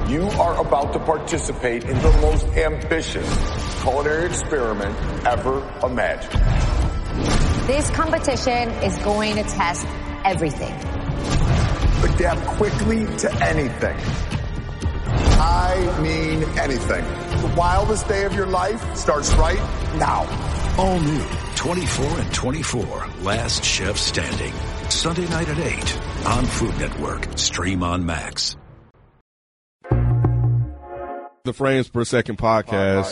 You are about to participate in the most ambitious culinary experiment ever imagined. This competition is going to test everything. Adapt quickly to anything. I mean anything. The wildest day of your life starts right now. All new 24 and 24, Last Chef Standing. Sunday night at 8 on Food Network. Stream on Max. The Frames Per Second podcast.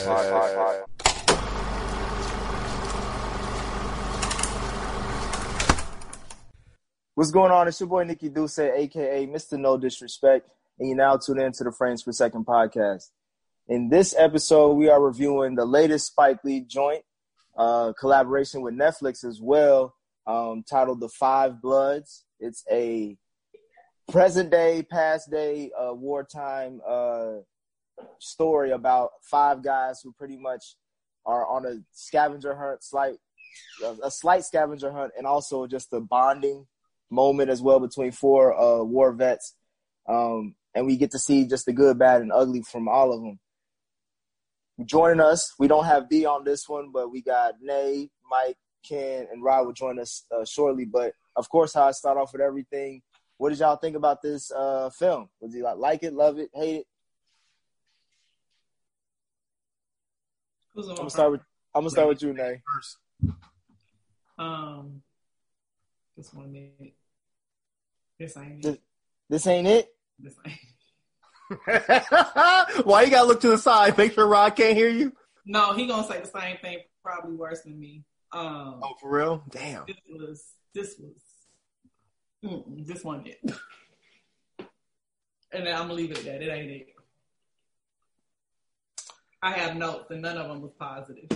What's going on? It's your boy Nikki Duce, a.k.a. Mr. No Disrespect, and you now tune in to the Frames Per Second podcast. In this episode, we are reviewing the latest Spike Lee joint, collaboration with Netflix as well, titled The Five Bloods. It's a present-day, past-day, wartime story about five guys who pretty much are on a scavenger hunt, a slight scavenger hunt, and also just a bonding moment as well between four war vets. And we get to see just the good, bad, and ugly from all of them. Joining us, we don't have B on this one, but we got Nay, Mike, Ken, and Rod will join us shortly. But, of course, how I start off with everything, what did y'all think about this film? Was you like it, love it, hate it? I'm gonna start with you, Nay. This one minute. This ain't it. This ain't it? This ain't Why you gotta look to the side? Make sure Rod can't hear you? No, he gonna say the same thing, probably worse than me. Oh, for real? Damn. This one it. And then I'm gonna leave it at that. It ain't it. I have notes, and none of them was positive.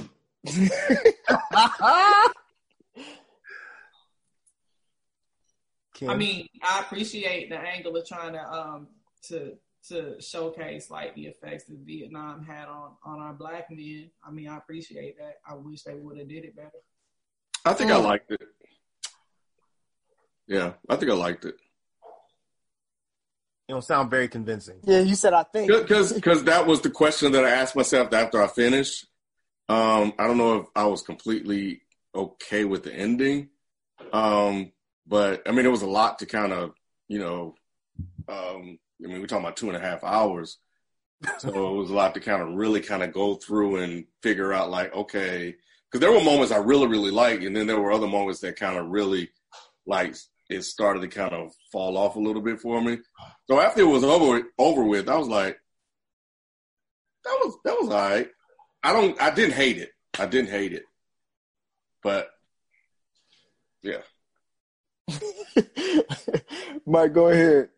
I mean, I appreciate the angle of trying to showcase like the effects that Vietnam had on our black men. I mean, I appreciate that. I wish they would have did it better. I think I liked it. Yeah, I think I liked it. You don't sound very convincing. Yeah, you said I think. Because that was the question that I asked myself after I finished. I don't know if I was completely okay with the ending. But, I mean, it was a lot to kind of, we're talking about 2.5 hours. So it was a lot to kind of really kind of go through and figure out, like, okay. Because there were moments I really, really liked, and then there were other moments that kind of really, like, it started to kind of fall off a little bit for me. So after it was over with, I was like, that was all right. I didn't hate it. But, yeah. Mike, go ahead.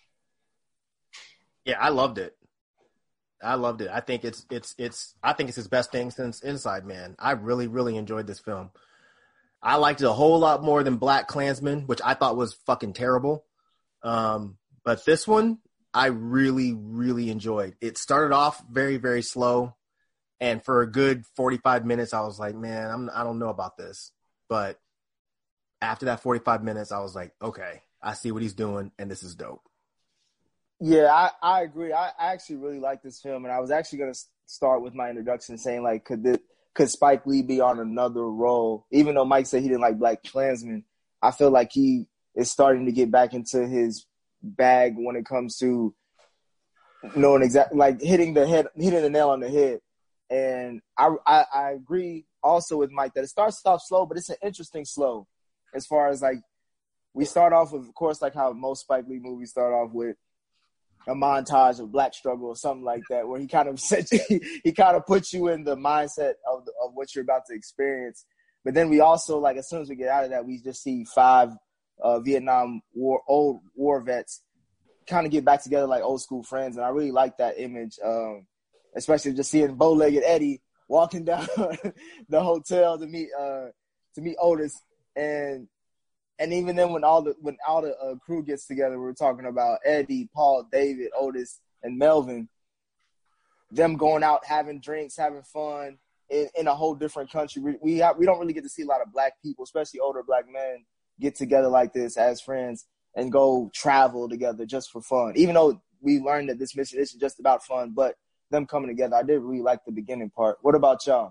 Yeah, I loved it. I think it's his best thing since Inside Man. I really, really enjoyed this film. I liked it a whole lot more than Black Klansman, which I thought was fucking terrible. But this one, I really, really enjoyed. It started off very, very slow. And for a good 45 minutes, I was like, man, I don't know about this. But after that 45 minutes, I was like, okay, I see what he's doing, and this is dope. Yeah, I agree. I actually really like this film, and I was actually going to start with my introduction saying, like, could Spike Lee be on another role? Even though Mike said he didn't like Black Klansman, I feel like he is starting to get back into his bag when it comes to knowing exactly, like, hitting the nail on the head. And I agree also with Mike that it starts off slow, but it's an interesting slow. As far as, like, we start off with, of course, like how most Spike Lee movies start off with a montage of black struggle or something like that, where he kind of puts you in the mindset of what you're about to experience. But then we also, like, as soon as we get out of that, we just see five Vietnam old war vets kind of get back together like old school friends. And I really like that image, especially just seeing bow-legged Eddie walking down the hotel to meet Otis. And even then, when all the crew gets together, we're talking about Eddie, Paul, David, Otis, and Melvin. Them going out, having drinks, having fun in a whole different country. We don't really get to see a lot of black people, especially older black men, get together like this as friends and go travel together just for fun. Even though we learned that this mission isn't just about fun, but them coming together. I did really like the beginning part. What about y'all?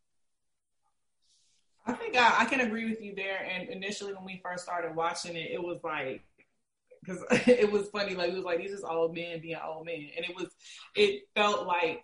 I think I can agree with you there. And initially when we first started watching it, it was like, because it was funny, like, it was like, these is old men being old men. And it felt like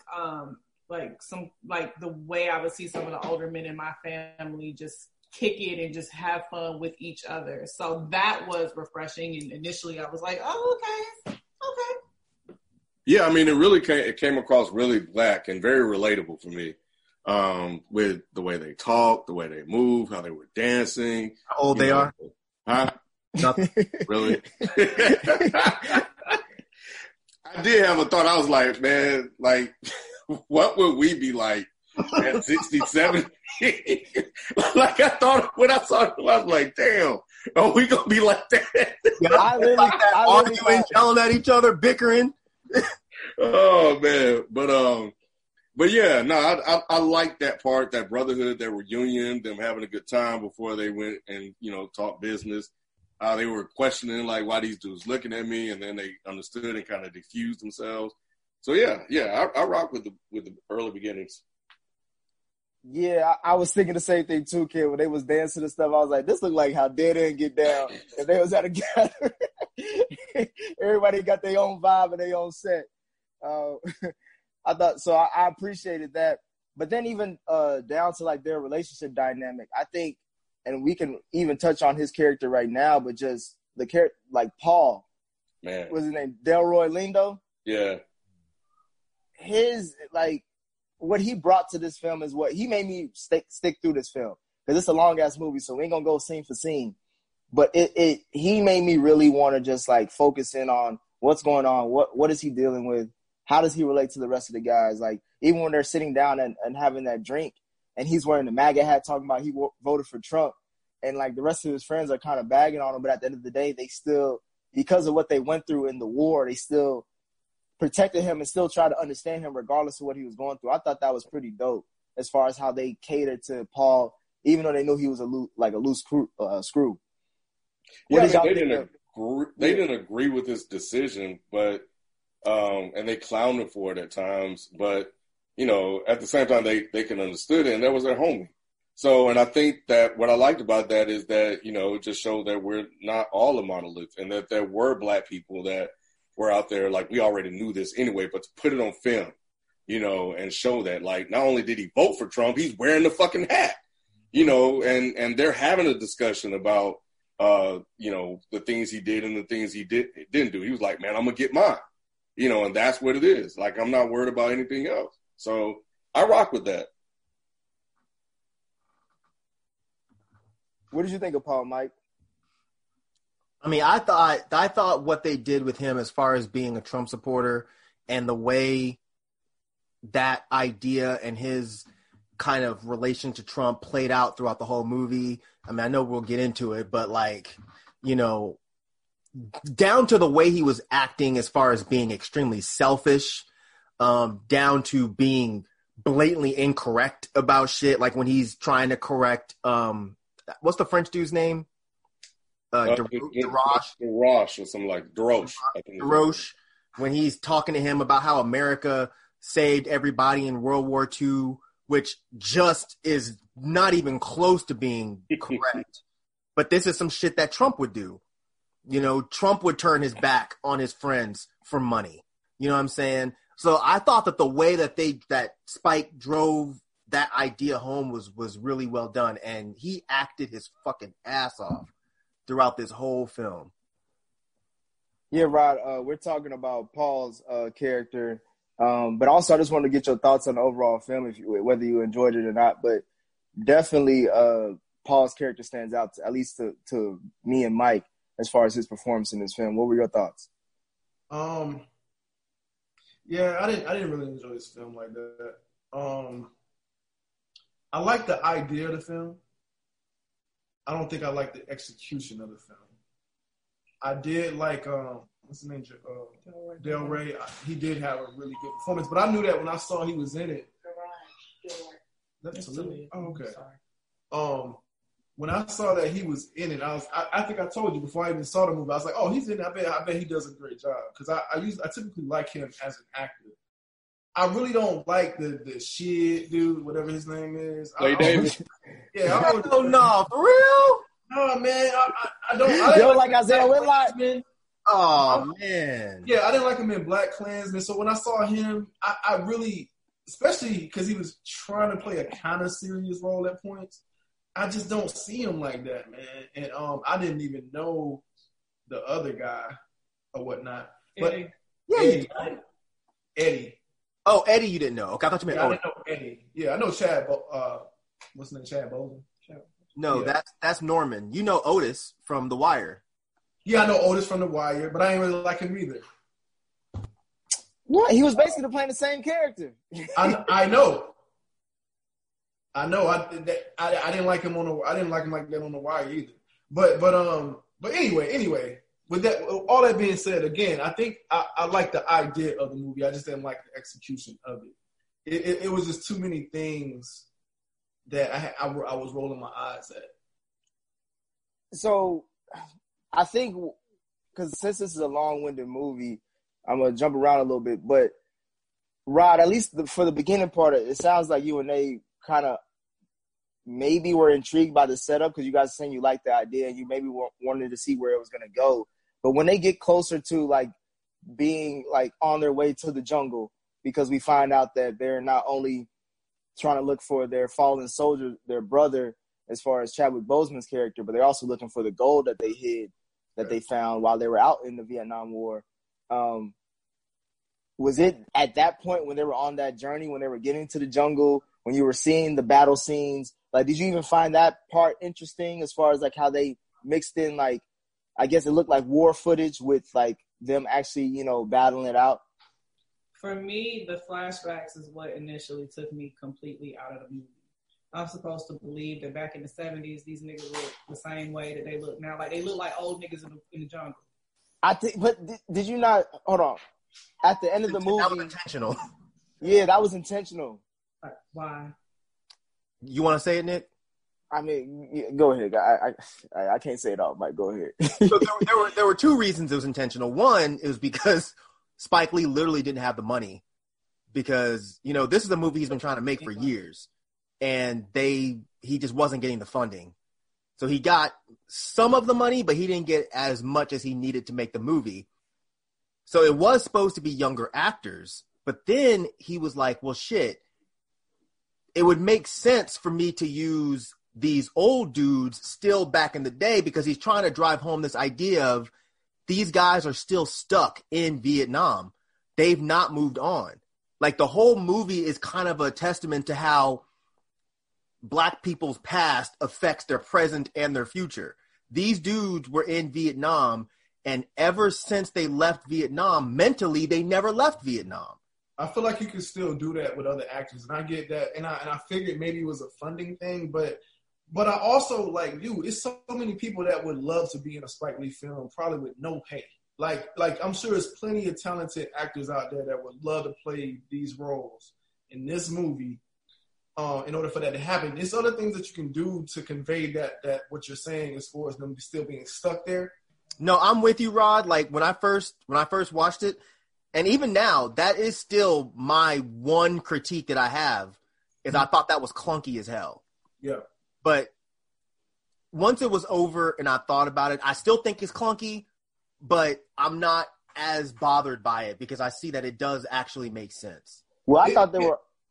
the way I would see some of the older men in my family just kick it and just have fun with each other. So that was refreshing. And initially I was like, oh, okay. Yeah, I mean, it came across really black and very relatable for me, with the way they talk, the way they move, how they were dancing. How old they are? Huh? Nothing. Really? I did have a thought. I was like, man, like, what would we be like at 67? Like, I thought when I saw it, I was like, damn, are we going to be like that? Yeah, arguing, yelling at each other, bickering. Oh, man. But yeah, no, I like that part, that brotherhood, that reunion, them having a good time before they went and, talk business. They were questioning, like, why these dudes looking at me, and then they understood and kind of diffused themselves. So yeah, I rock with the early beginnings. Yeah, I was thinking the same thing too, kid. When they was dancing and stuff, I was like, this look like how Dead End get down. If they was at a gathering, everybody got their own vibe and their own set. I thought so. I appreciated that. But then even down to like their relationship dynamic, I think, and we can even touch on his character right now, but just the character like Paul, man, what's his name? Delroy Lindo. Yeah. His like what he brought to this film is what he made me stick through this film, because it's a long ass movie, so we ain't gonna go scene for scene. But he made me really want to just like focus in on what's going on, what is he dealing with, how does he relate to the rest of the guys? Like even when they're sitting down and having that drink, and he's wearing the MAGA hat talking about he voted for Trump, and like the rest of his friends are kind of bagging on him, but at the end of the day, they still, because of what they went through in the war, they still protected him and still try to understand him regardless of what he was going through. I thought that was pretty dope as far as how they catered to Paul, even though they knew he was a loose screw. Yeah, they didn't agree with his decision, but and they clowned him for it at times. But at the same time, they can understood it, and that was their homie. So, and I think that what I liked about that is that it just showed that we're not all a monolith, and that there were black people that were out there, like, we already knew this anyway, but to put it on film, and show that, like, not only did he vote for Trump, he's wearing the fucking hat, and they're having a discussion about, the things he did and the things he didn't do. He was like, man, I'm going to get mine, and that's what it is. Like, I'm not worried about anything else. So I rock with that. What did you think of Paul, Mike? I mean, I thought what they did with him as far as being a Trump supporter and the way that idea and his kind of relation to Trump played out throughout the whole movie. I mean, I know we'll get into it, but like, down to the way he was acting as far as being extremely selfish, down to being blatantly incorrect about shit. Like when he's trying to correct, what's the French dude's name? Desroche or something like Desroche. Desroche, when he's talking to him about how America saved everybody in World War II, which just is not even close to being correct. But this is some shit that Trump would do. Trump would turn his back on his friends for money. You know what I'm saying? So I thought that the way that Spike drove that idea home was really well done, and he acted his fucking ass off throughout this whole film. Yeah, Rod, we're talking about Paul's character, but also I just wanted to get your thoughts on the overall film, whether you enjoyed it or not. But definitely, Paul's character stands out, at least to me and Mike, as far as his performance in this film. What were your thoughts? Yeah, I didn't really enjoy this film like that. I like the idea of the film. I don't think I like the execution of the film. I did like, what's his name? Delroy. He did have a really good performance, but I knew that when I saw he was in it. That's a little. Oh, okay. when I saw that he was in it, I think I told you before I even saw the movie, I was like, oh, he's in it. I bet he does a great job because I typically like him as an actor. I really don't like the shit dude, whatever his name is. Davis. Yeah, I don't no, for real? No, man, I don't. You don't like Isaiah Whitlock? Oh, man. Yeah, I didn't like him in Black Klansman. So when I saw him, I really, especially because he was trying to play a kind of serious role at points, I just don't see him like that, man. And I didn't even know the other guy or whatnot. But Eddie. Oh, Eddie, you didn't know. Okay, I thought you meant I didn't know Eddie. Yeah, I know Chad. What's his name? Chad Boseman. No, yeah. That's Norman. You know Otis from The Wire. Yeah, I know Otis from The Wire, but I ain't really like him either. What? He was basically playing the same character. I know. I didn't like him I didn't like him like that on The Wire either. But anyway, with that, all that being said, again, I think I like the idea of the movie. I just didn't like the execution of it. It was just too many things that I was rolling my eyes at. So, I think because since this is a long-winded movie, I'm gonna jump around a little bit. But Rod, at least for the beginning part, it sounds like you and they kind of maybe were intrigued by the setup because you guys are saying you liked the idea and you maybe wanted to see where it was gonna go. But when they get closer to like being like on their way to the jungle, because we find out that they're not only trying to look for their fallen soldier, their brother, as far as Chadwick Boseman's character, but they're also looking for the gold that they hid, that they found while they were out in the Vietnam War. Was it at that point when they were on that journey, when they were getting to the jungle, when you were seeing the battle scenes, like, did you even find that part interesting as far as like how they mixed in, like, I guess it looked like war footage with like them actually, you know, battling it out? For me, the flashbacks is what initially took me completely out of the movie. I'm supposed to believe that back in the 70s, these niggas look the same way that they look now. Like, they look like old niggas in the jungle. I think, but did you not, hold on. At the end of the movie. That was intentional. Yeah, that was intentional. Why? You want to say it, Nick? I mean, go ahead. I can't say it all, Mike. Go ahead. So there were two reasons it was intentional. One, it was because Spike Lee literally didn't have the money because, you know, this is a movie he's been trying to make for years, and he just wasn't getting the funding. So he got some of the money, but he didn't get as much as he needed to make the movie. So it was supposed to be younger actors, but then he was like, well, shit, it would make sense for me to use these old dudes still back in the day because he's trying to drive home this idea of these guys are still stuck in Vietnam. They've not moved on. Like, the whole movie is kind of a testament to how Black people's past affects their present and their future. These dudes were in Vietnam, and ever since they left Vietnam, mentally, they never left Vietnam. I feel like you could still do that with other actors, and I get that. And I figured maybe it was a funding thing, but I also, like, dude, it's so many people that would love to be in a Spike Lee film, probably with no pay. Like I'm sure there's plenty of talented actors out there that would love to play these roles in this movie. In order for that to happen, there's other things that you can do to convey that what you're saying as far as them still being stuck there. No, I'm with you, Rod. Like, when I first watched it, and even now, that is still my one critique that I have, is I thought that was clunky as hell. Yeah. But once it was over and I thought about it, I still think it's clunky, but I'm not as bothered by it because I see that it does actually make sense. Well, I thought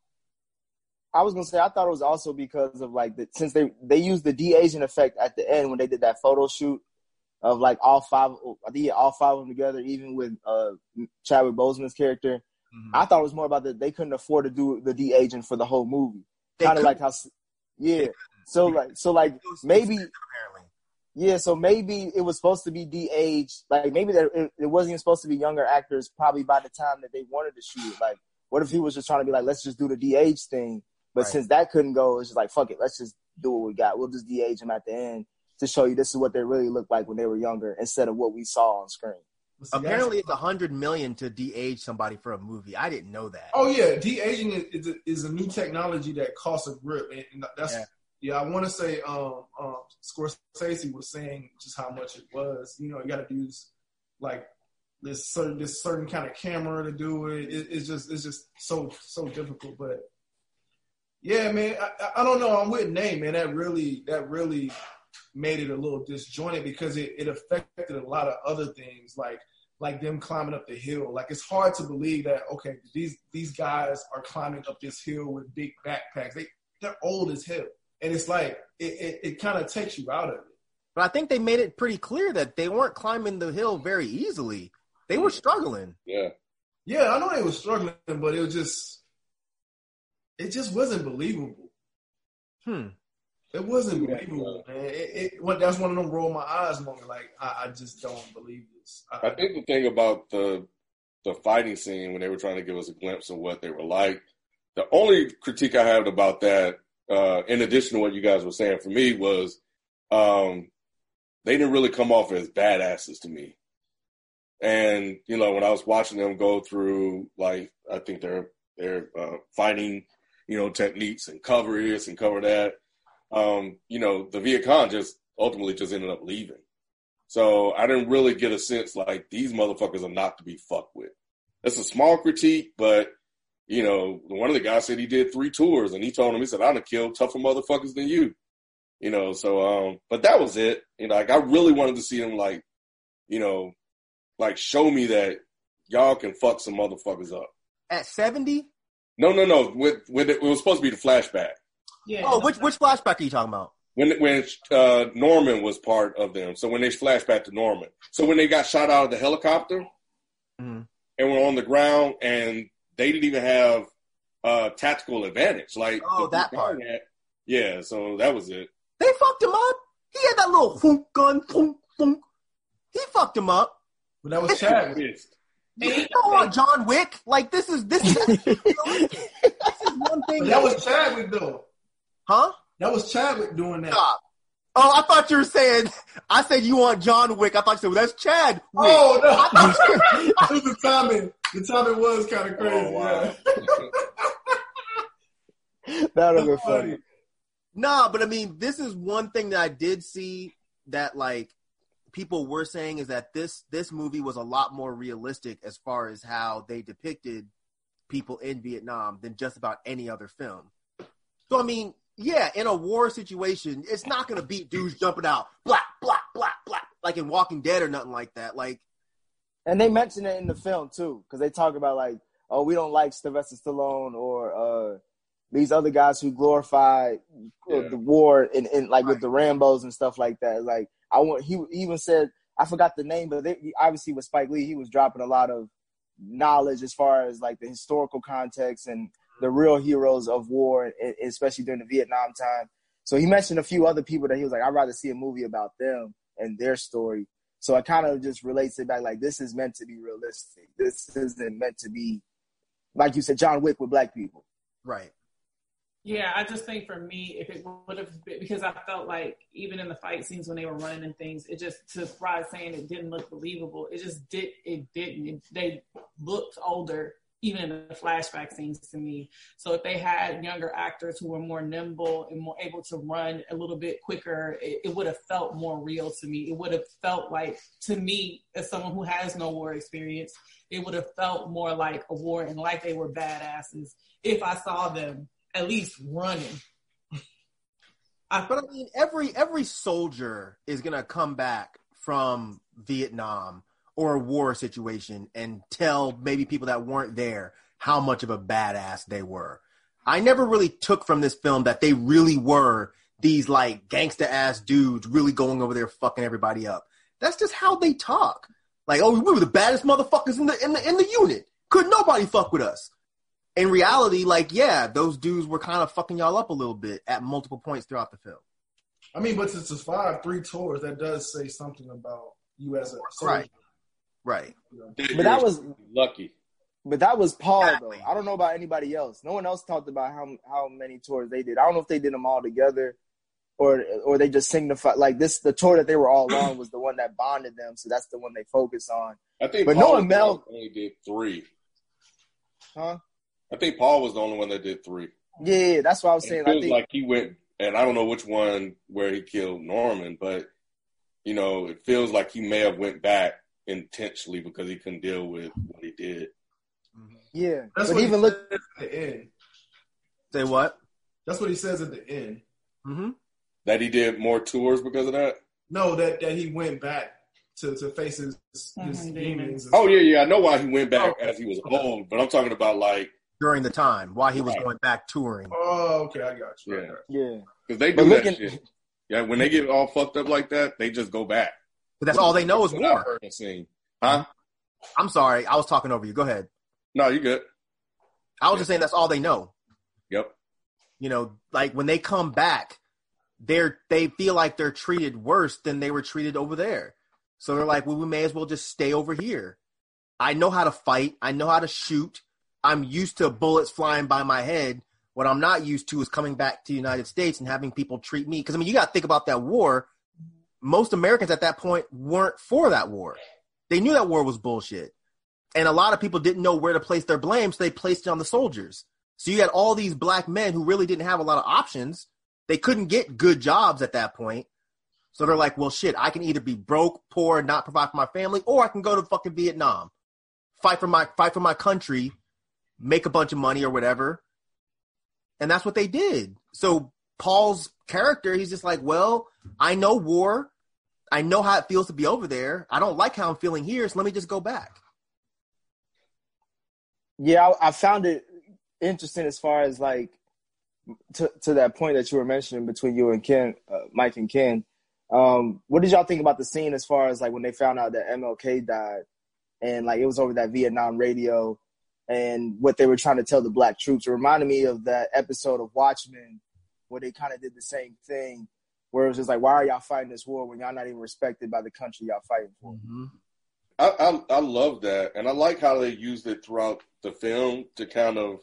I was going to say, I thought it was also because of, like, since they used the de-aging effect at the end when they did that photo shoot of, like, all five of them together, even with Chadwick Boseman's character. Mm-hmm. I thought it was more about that they couldn't afford to do the de-aging for the whole movie. Kind of like how, yeah. So maybe, yeah, so maybe it was supposed to be de-aged. Like, maybe that it wasn't even supposed to be younger actors probably by the time that they wanted to shoot it. Like, what if he was just trying to be like, let's just do the de-age thing. But since that couldn't go, it's just like, fuck it, let's just do what we got. We'll just de-age them at the end to show you this is what they really looked like when they were younger instead of what we saw on screen. Apparently, it's $100 million to de-age somebody for a movie. I didn't know that. Oh yeah, de-aging is a new technology that costs a grip, and Yeah, I want to say Scorsese was saying just how much it was. You know, you got to use like this certain kind of camera to do it. It's just so difficult. But yeah, man, I don't know. I'm with Nate, man. That really made it a little disjointed because it affected a lot of other things like them climbing up the hill. Like, it's hard to believe that, okay, these guys are climbing up this hill with big backpacks. They're old as hell. And it's like, it kind of takes you out of it. But I think they made it pretty clear that they weren't climbing the hill very easily. They were struggling. Yeah. Yeah, I know they were struggling, but it just wasn't believable. It wasn't believable, man. That's one of them roll my eyes moments. Like, I just don't believe this. I think the thing about the fighting scene when they were trying to give us a glimpse of what they were like, the only critique I had about that, in addition to what you guys were saying for me, was they didn't really come off as badasses to me. And, you know, when I was watching them go through, like, I think their fighting, you know, techniques and cover this and cover that, you know, the Viet Cong ultimately ended up leaving. So I didn't really get a sense like these motherfuckers are not to be fucked with. That's a small critique, but, you know, one of the guys said he did 3 tours, and he told him, he said, I done killed tougher motherfuckers than you. You know, so, but that was it. You know, like, I really wanted to see him, like, you know, like, show me that y'all can fuck some motherfuckers up. At 70? No. With it was supposed to be the flashback. Yeah. Oh, which flashback are you talking about? When Norman was part of them. So when they flashed back to Norman. So when they got shot out of the helicopter and were on the ground, and they didn't even have tactical advantage. Like, that part. Yeah, so that was it. They fucked him up. He had that little thunk gun, thunk, thunk. He fucked him up. But that was Chadwick. You don't want John Wick. Like, this is this is one thing. But that was Chadwick, though. Huh? That was Chadwick doing that. Stop. Oh, I thought you were saying, I said you want John Wick. I thought you said, well, that's Chad Wick. Oh, no. It was the timing. The timing was kind of crazy. Oh, wow. Yeah. That would have been funny. Nah, but I mean, this is one thing that I did see that, like, people were saying is that this movie was a lot more realistic as far as how they depicted people in Vietnam than just about any other film. So, I mean, yeah, in a war situation, it's not going to be dudes jumping out, blah, blah, blah, blah, like in Walking Dead or nothing like that. Like, and they mention it in the film, too, because they talk about, like, oh, we don't like Sylvester Stallone or these other guys who glorify the war in like with the Rambos and stuff like that. Like, he even said, I forgot the name, but obviously with Spike Lee, he was dropping a lot of knowledge as far as like the historical context and the real heroes of war, especially during the Vietnam time. So he mentioned a few other people that he was like, I'd rather see a movie about them and their story. So it kind of just relates it back, like, this is meant to be realistic. This isn't meant to be, like you said, John Wick with black people. right. Yeah, I just think for me, if it would have been, because I felt like even in the fight scenes when they were running and things, it just, to Rod saying it didn't look believable, they looked older, even in the flashback scenes to me. So if they had younger actors who were more nimble and more able to run a little bit quicker, it would have felt more real to me. It would have felt like, to me, as someone who has no war experience, it would have felt more like a war and like they were badasses if I saw them at least running. But I mean, every soldier is gonna come back from Vietnam or a war situation and tell maybe people that weren't there how much of a badass they were. I never really took from this film that they really were these like gangsta ass dudes really going over there fucking everybody up. That's just how they talk. Like, oh, we were the baddest motherfuckers in the unit. Could nobody fuck with us? In reality, like, yeah, those dudes were kind of fucking y'all up a little bit at multiple points throughout the film. I mean, but to survive 3 tours, that does say something about you as a soldier. Right. But that was lucky. But that was Paul, though. I don't know about anybody else. No one else talked about how many tours they did. I don't know if they did them all together or they just signified, like, this, the tour that they were all on was the one that bonded them, so that's the one they focus on. I think but Paul only did 3. Huh? I think Paul was the only one that did 3. Yeah, that's what I was saying. It feels like he went and I don't know which one where he killed Norman, but you know, it feels like he may have went back intentionally because he couldn't deal with what he did. Yeah, That's but what even he look. says at the end. Say what? That's what he says at the end. Mm-hmm. That he did more tours because of that? No, that he went back to face his demons. Oh, yeah. I know why he went back as he was old, but I'm talking about like During the time, while he was going back touring. Oh, okay, I got you. Yeah. Yeah, because they do that shit. Yeah, when they get all fucked up like that, they just go back. But that's all they know is What I've war. heard and seen. Huh? I'm sorry, I was talking over you. Go ahead. No, you good. I was just saying that's all they know. Yep. You know, like when they come back, they feel like they're treated worse than they were treated over there. So they're like, well, we may as well just stay over here. I know how to fight. I know how to shoot. I'm used to bullets flying by my head. What I'm not used to is coming back to the United States and having people treat me. Because, I mean, you got to think about that war. Most Americans at that point weren't for that war. They knew that war was bullshit. And a lot of people didn't know where to place their blame, so they placed it on the soldiers. So you had all these black men who really didn't have a lot of options. They couldn't get good jobs at that point. So they're like, well, shit, I can either be broke, poor, not provide for my family, or I can go to fucking Vietnam, fight for my country, make a bunch of money or whatever. And that's what they did. So Paul's character, he's just like, well, I know war. I know how it feels to be over there. I don't like how I'm feeling here, so let me just go back. Yeah, I found it interesting as far as like to that point that you were mentioning between you and Ken, Mike and Ken. What did y'all think about the scene as far as like when they found out that MLK died and like it was over that Vietnam radio and what they were trying to tell the black troops? It reminded me of that episode of Watchmen where they kind of did the same thing, where it was just like, why are y'all fighting this war when y'all not even respected by the country y'all fighting for? Mm-hmm. I love that, and I like how they used it throughout the film to kind of,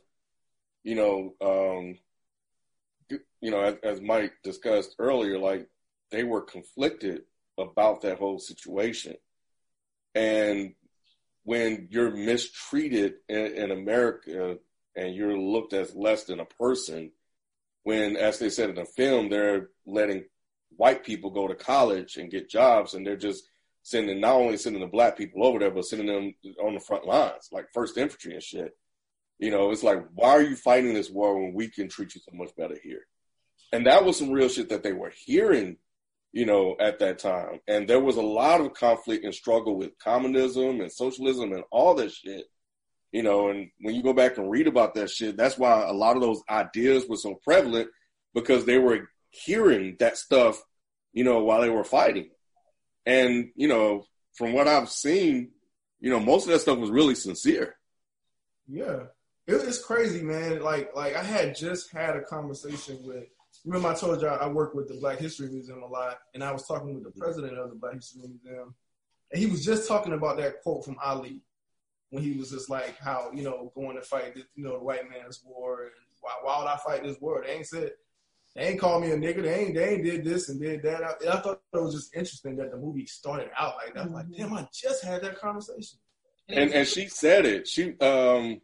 as Mike discussed earlier, like they were conflicted about that whole situation, and when you're mistreated in America and you're looked as less than a person, when, as they said in the film, they're letting white people go to college and get jobs, and they're just not only sending the black people over there, but sending them on the front lines, like First Infantry and shit. It's like, why are you fighting this war when we can treat you so much better here? And that was some real shit that they were hearing, at that time. And there was a lot of conflict and struggle with communism and socialism and all that shit, and when you go back and read about that shit, that's why a lot of those ideas were so prevalent, because they were hearing that stuff, while they were fighting. And, from what I've seen, most of that stuff was really sincere. Yeah. It's crazy, man. Like I had just had a conversation with, remember I told you I work with the Black History Museum a lot, and I was talking with the president of the Black History Museum, and he was just talking about that quote from Ali, when he was just like, how, going to fight, the white man's war, and why would I fight this war? They ain't called me a nigga. They ain't did this and did that. I thought it was just interesting that the movie started out like that. I was like, damn, I just had that conversation. And she said it. She, Ten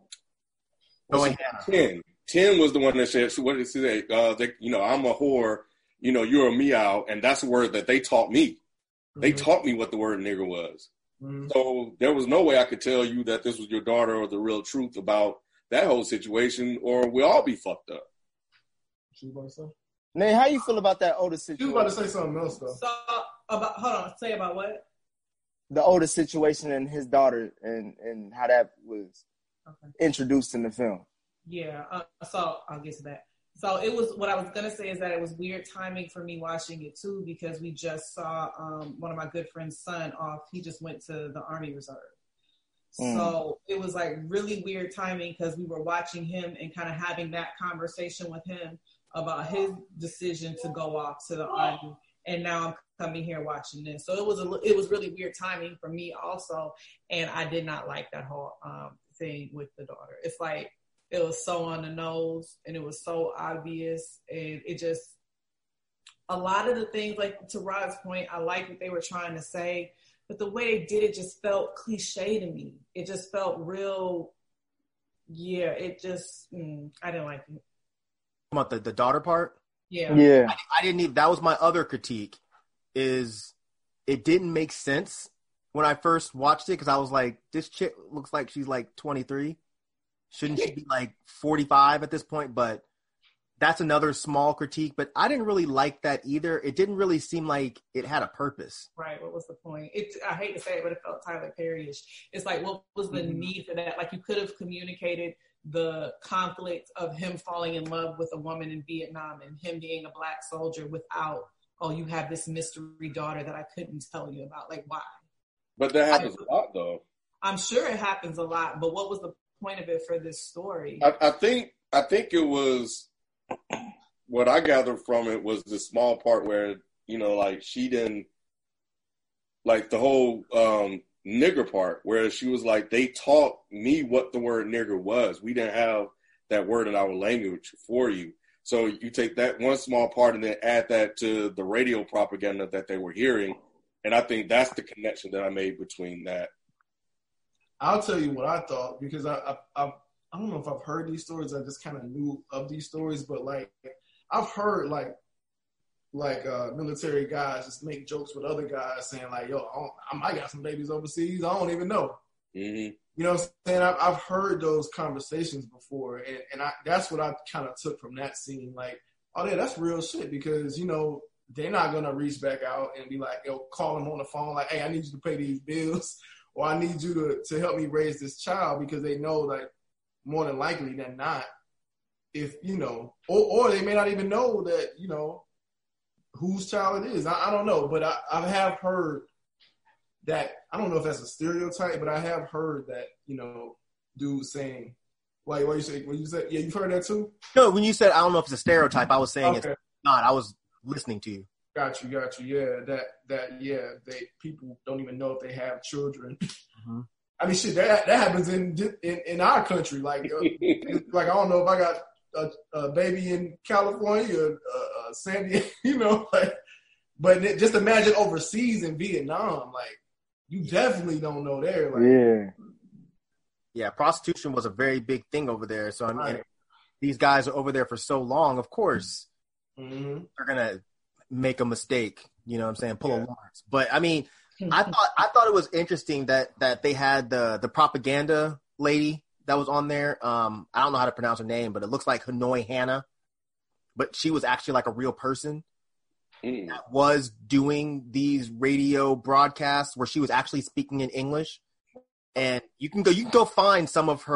was the one that said, what did she say? I'm a whore, you're a meow. And that's a word that they taught me. Mm-hmm. They taught me what the word nigger was. Mm-hmm. So there was no way I could tell you that this was your daughter or the real truth about that whole situation, or we'll all be fucked up. She about to say? Nate, how you feel about that Otis situation? She was about to say something else, though. So, say about what? The Otis situation and his daughter and how that was introduced in the film. Yeah, so I'll get to that. So it was, what I was going to say is that it was weird timing for me watching it, too, because we just saw one of my good friend's son off. He just went to the Army Reserve. So it was like really weird timing because we were watching him and kind of having that conversation with him about his decision to go off to the Army, and now I'm coming here watching this. So it was really weird timing for me also, and I did not like that whole thing with the daughter. It's like it was so on the nose and it was so obvious, and it just, a lot of the things, like to Rod's point, I like what they were trying to say, but the way they did it just felt cliche to me. It just felt real. Yeah, it just, I didn't like it. About the daughter part? Yeah. I didn't even, that was my other critique, is it didn't make sense when I first watched it, because I was like, this chick looks like she's like 23. Shouldn't she be like 45 at this point? But that's another small critique. But I didn't really like that either. It didn't really seem like it had a purpose. Right. What was the point? I hate to say it, but it felt Tyler Perry-ish. It's like, what was the need for that? Like, you could have communicated the conflict of him falling in love with a woman in Vietnam and him being a black soldier without, oh, you have this mystery daughter that I couldn't tell you about. Like, why? But that happens a lot, though. I'm sure it happens a lot, but what was the point of it for this story? I think it was, what I gathered from it was the small part where, you know, like, she didn't, like, the whole nigger part, where she was like, they taught me what the word nigger was. We didn't have that word in our language for you. So you take that one small part and then add that to the radio propaganda that they were hearing. And I think that's the connection that I made between that. I'll tell you what I thought, because I don't know if I've heard these stories. I just kind of knew of these stories, but like I've heard like military guys just make jokes with other guys saying like, yo, I got some babies overseas. I don't even know. Mm-hmm. You know what I'm saying? I've heard those conversations before. And that's what I kind of took from that scene. Like, oh yeah, that's real shit, because, you know, they're not going to reach back out and be like, yo, call them on the phone like, hey, I need you to pay these bills, or I need you to help me raise this child, because they know, like, more than likely than not, if, you know, or they may not even know that, you know, whose child it is. I don't know, but I have heard that, I don't know if that's a stereotype, but I have heard that, you know, dudes saying, like, what you say, yeah, you've heard that too? No, when you said, I don't know if it's a stereotype, I was saying okay. It's not. I was listening to you. Got you. Yeah, they people don't even know if they have children. Mm-hmm. I mean, shit, that happens in our country. Like, like I don't know if I got a baby in California, San Diego, you know, like. But just imagine overseas in Vietnam, like, you definitely don't know there. Like, yeah, prostitution was a very big thing over there. So I mean, these guys are over there for so long. Of course, they're gonna make a mistake. You know what I'm saying? Pull a Lawrence. But I mean, I thought it was interesting that they had the propaganda lady that was on there. I don't know how to pronounce her name, but it looks like Hanoi Hannah. But she was actually like a real person that was doing these radio broadcasts where she was actually speaking in English. And you can go find some of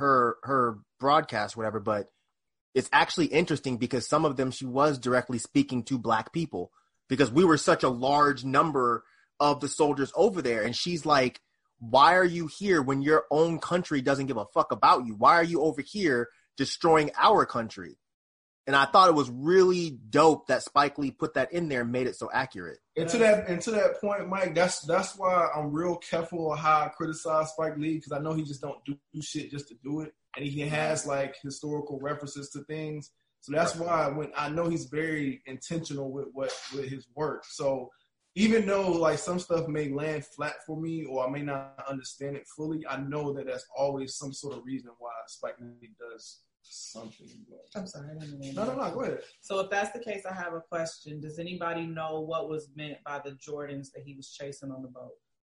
her broadcasts, whatever, but it's actually interesting because some of them she was directly speaking to black people, because we were such a large number of the soldiers over there. And she's like, why are you here when your own country doesn't give a fuck about you? Why are you over here destroying our country? And I thought it was really dope that Spike Lee put that in there and made it so accurate. And to that point, Mike, that's why I'm real careful of how I criticize Spike Lee, because I know he just don't do shit just to do it, and he has like historical references to things. So that's why when I know he's very intentional with his work. So even though like some stuff may land flat for me or I may not understand it fully, I know that that's always some sort of reason why Spike Lee does something. I'm sorry. No, go ahead. So if that's the case, I have a question. Does anybody know what was meant by the Jordans that he was chasing on the boat?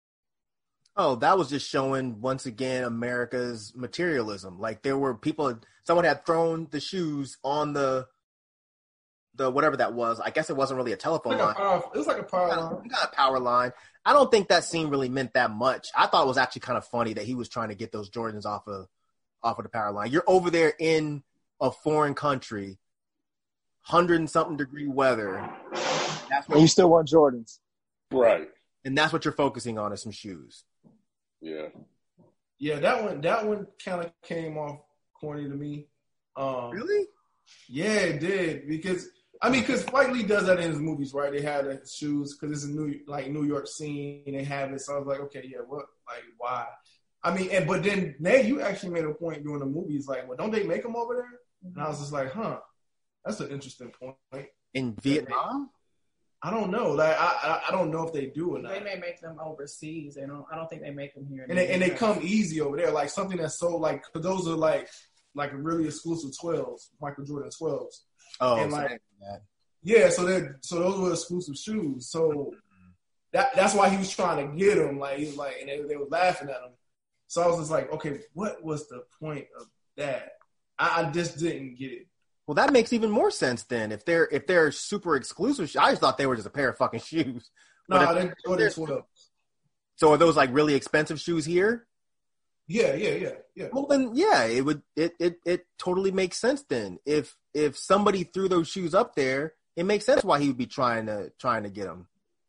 Oh, that was just showing once again America's materialism. Like there were people, someone had thrown the shoes on the whatever that was. I guess it wasn't really a telephone line. It was like a power line. We got a power line. I don't think that scene really meant that much. I thought it was actually kind of funny that he was trying to get those Jordans off of the power line. You're over there in a foreign country, 100-something degree weather. And you still want Jordans. Right. And that's what you're focusing on is some shoes. Yeah. Yeah, that one kind of came off corny to me. Really? Yeah, it did. Because Spike Lee does that in his movies, right? They have the shoes because it's a New York scene. They have it. So I was like, okay, yeah, what? Like, why? I mean, but then, Nate, you actually made a point during the movies, like, well, don't they make them over there? And I was just like, that's an interesting point. In Vietnam? I don't know. Like, I don't know if they do or not. They may make them overseas. I don't think they make them here. And they come easy over there. Like, something that's so, like, cause those are, like really exclusive 12s, Michael Jordan 12s. Oh, and so like, that. yeah, so those were exclusive shoes. So that's why he was trying to get them. Like, he was like, and they were laughing at him. So I was just like, okay, what was the point of that? I just didn't get it. Well, that makes even more sense then. If they're super exclusive, I just thought they were just a pair of fucking shoes. No, they're Jordan 12. So are those like really expensive shoes here? Yeah. Well, then, yeah, it totally makes sense then. If somebody threw those shoes up there, it makes sense why he would be trying to get them.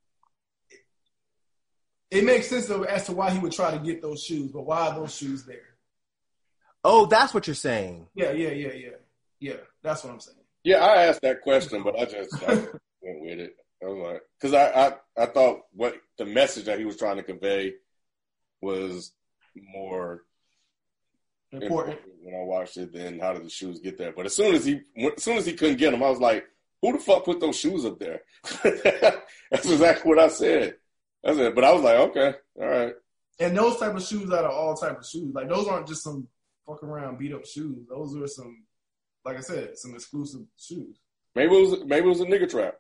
It makes sense though, as to why he would try to get those shoes, but why are those shoes there? Oh, that's what you're saying. Yeah. That's what I'm saying. Yeah, I asked that question, but I went with it. I was like, because I thought what the message that he was trying to convey was more important when I watched it than how did the shoes get there. But as soon as he couldn't get them, I was like, who the fuck put those shoes up there? That's exactly what I said. That's it. But I was like, okay, all right. And those type of shoes are all type of shoes. Like, those aren't just some fuck around beat up shoes. Those are some, like I said, some exclusive shoes. Maybe it was a nigga trap.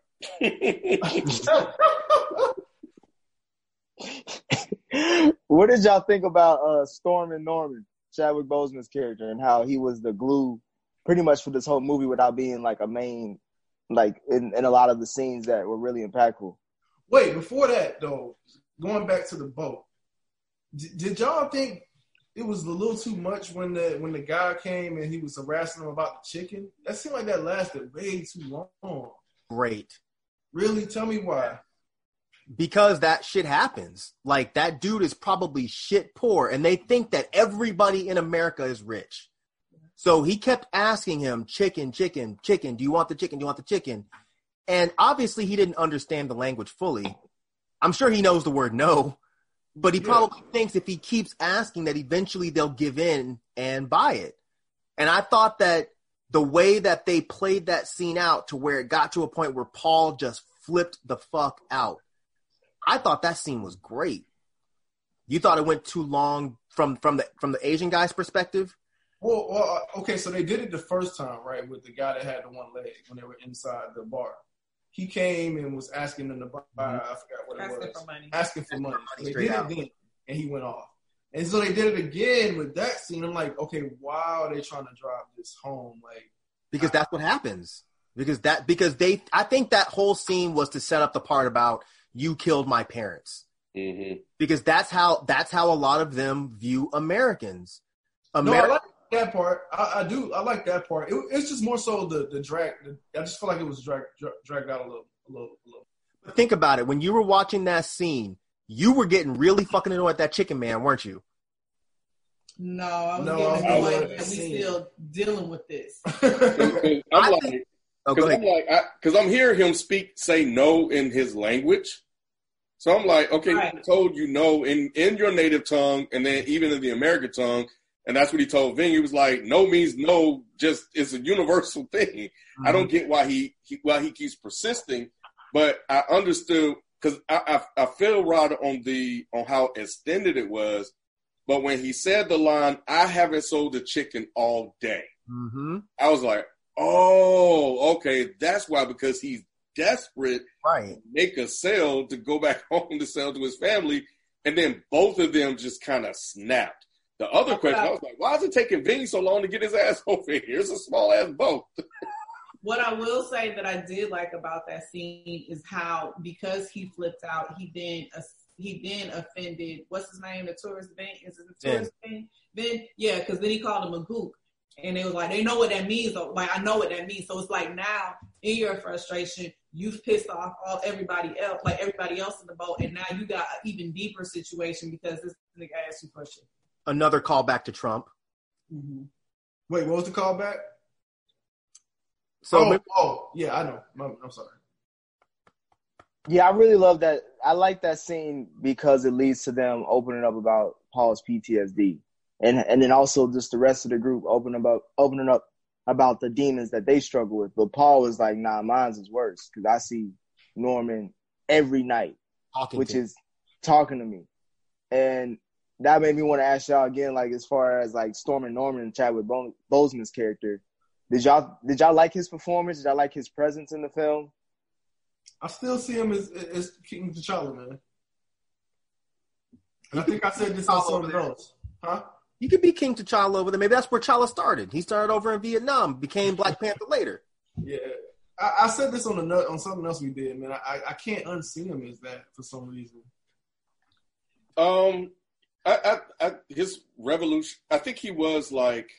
What did y'all think about Storm and Norman, Chadwick Boseman's character, and how he was the glue pretty much for this whole movie without being like a main, like in a lot of the scenes that were really impactful? Wait, before that though, going back to the boat, did y'all think it was a little too much when the guy came and he was harassing him about the chicken? That seemed like that lasted way too long. Great. Really? Tell me why. Because that shit happens. Like, that dude is probably shit poor, and they think that everybody in America is rich. So he kept asking him, chicken, chicken, chicken, do you want the chicken? Do you want the chicken? And obviously he didn't understand the language fully. I'm sure he knows the word no, but he probably thinks if he keeps asking that eventually they'll give in and buy it. And I thought that the way that they played that scene out to where it got to a point where Paul just flipped the fuck out, I thought that scene was great. You thought it went too long from the Asian guy's perspective? Well, okay, so they did it the first time, right, with the guy that had the one leg when they were inside the bar. He came and was asking them to buy, I forgot what it was. Asking for money. So they did it then, and he went off. And so they did it again with that scene. I'm like, okay, why are they trying to drive this home? Like, because that's what happens. I think that whole scene was to set up the part about you killed my parents. Mm-hmm. Because that's how a lot of them view Americans. No, I like that part. I do. I like that part. It's just more so the drag. I just feel like it was dragged out a little. But think about it. When you were watching that scene, you were getting really fucking annoyed at that chicken man, weren't you? No, I was getting annoyed, and we still dealing with this. Because I'm hearing him say no in his language. So I'm like, okay, right. He told you no in your native tongue, and then even in the American tongue. And that's what he told Ving. He was like, no means no, just it's a universal thing. Mm-hmm. I don't get why he keeps persisting, but I understood because I feel right on how extended it was. But when he said the line, I haven't sold a chicken all day, I was like, oh, okay, that's why, because he's desperate to make a sale to go back home to sell to his family. And then both of them just kind of snapped. The other question, I was like, why is it taking Ving so long to get his ass over here? It's a small ass boat. What I will say that I did like about that scene is how, because he flipped out, he then offended, what's his name, the tourist Ben? Is it the tourist Ben? Ben? Yeah, because then he called him a gook. And they was like, they know what that means. Like, I know what that means. So it's like now, in your frustration, you've pissed off everybody else in the boat, and now you got an even deeper situation because this nigga asked you for shit. Another callback to Trump. Mm-hmm. Wait, what was the callback? So, yeah, I know. I'm sorry. Yeah, I really love that. I like that scene because it leads to them opening up about Paul's PTSD, and then also just the rest of the group opening up about the demons that they struggle with. But Paul was like, "Nah, mine's is worse because I see Norman every night, talking to me," and that made me want to ask y'all again, like, as far as like Storm and Norman and Chadwick Boseman's character, Did y'all like his performance? Did y'all like his presence in the film? I still see him as King T'Challa, man. And I think I said this on something else. Huh? You could be King T'Challa over there. Maybe that's where T'Challa started. He started over in Vietnam, became Black Panther later. Yeah. I said this on something else we did, man. I can't unsee him as that for some reason. His revolution, I think he was like,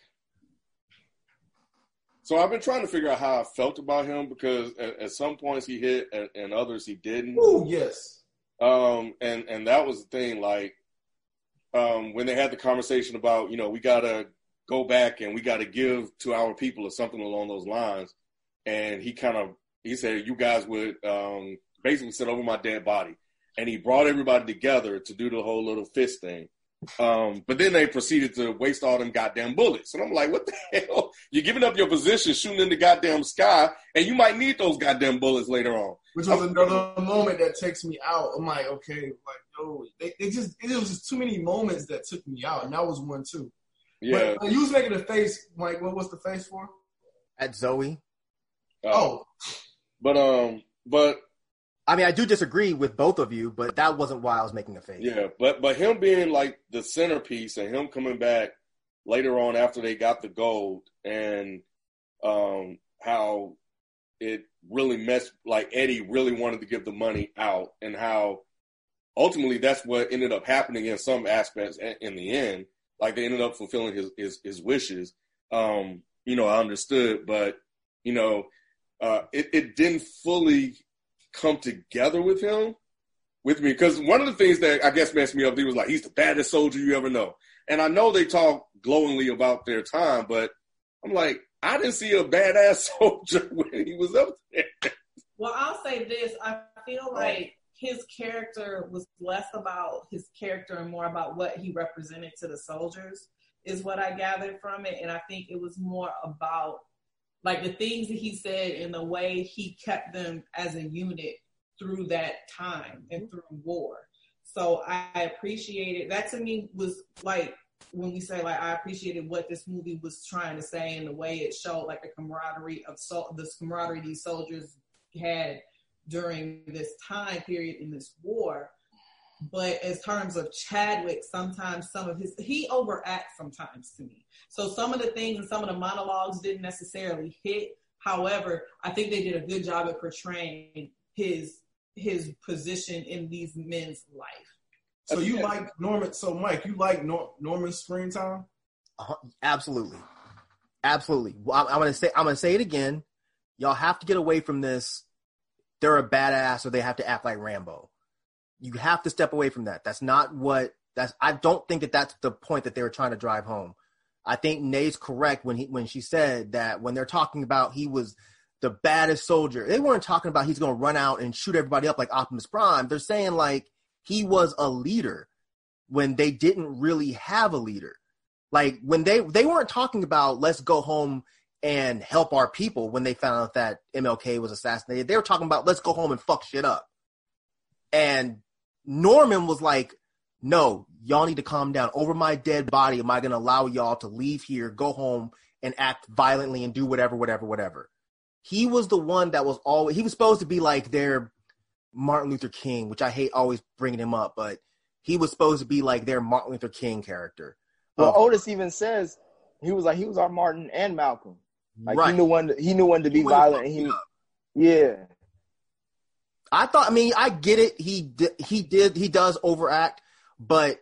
so I've been trying to figure out how I felt about him because at some points he hit and others he didn't. Oh, yes. And that was the thing, like, when they had the conversation about, we got to go back and we got to give to our people or something along those lines. And he said, you guys would basically sit over my dead body. And he brought everybody together to do the whole little fist thing. But then they proceeded to waste all them goddamn bullets. And I'm like, what the hell? You're giving up your position, shooting in the goddamn sky, and you might need those goddamn bullets later on. Which was another moment that takes me out. I'm like, okay, like, no, it was just too many moments that took me out, and that was one too. Yeah. But you was making a face, Mike. What was the face for? At Zoe. But I mean, I do disagree with both of you, but that wasn't why I was making a face. Yeah, but him being like the centerpiece and him coming back later on after they got the gold and how it really messed, like Eddie really wanted to give the money out and how ultimately that's what ended up happening in some aspects in the end. Like they ended up fulfilling his wishes. I understood, but it didn't fully come together with me, because one of the things that I guess messed me up, he was like, he's the baddest soldier you ever know. And I know they talk glowingly about their time, but I'm like, I didn't see a badass soldier when he was up there. Well, I'll say this. I feel like his character was less about his character and more about what he represented to the soldiers is what I gathered from it. And I think it was more about like the things that he said and the way he kept them as a unit through that time and through war. So I appreciated that. To me was like when we say like I appreciated what this movie was trying to say and the way it showed like the camaraderie these soldiers had during this time period in this war. But in terms of Chadwick, sometimes he overacts sometimes to me. So some of the things and some of the monologues didn't necessarily hit. However, I think they did a good job at portraying his position in these men's life. So you like Norman? So Mike, you like Norman's screen time? Absolutely. Well, I'm gonna say it again. Y'all have to get away from this. They're a badass, or they have to act like Rambo. You have to step away from that. I don't think that's the point that they were trying to drive home. I think Nay's correct when she said that when they're talking about he was the baddest soldier, they weren't talking about he's going to run out and shoot everybody up like Optimus Prime. They're saying like he was a leader when they didn't really have a leader. Like when they weren't talking about let's go home and help our people when they found out that MLK was assassinated. They were talking about let's go home and fuck shit up. And Norman was like, no, y'all need to calm down. Over my dead body, am I going to allow y'all to leave here, go home, and act violently and do whatever. He was the one that was he was supposed to be like their Martin Luther King, which I hate always bringing him up, but he was supposed to be like their Martin Luther King character. Well, Otis even says he was our Martin and Malcolm. Like right. He knew when to be violent. And yeah. I get it. He does overact, but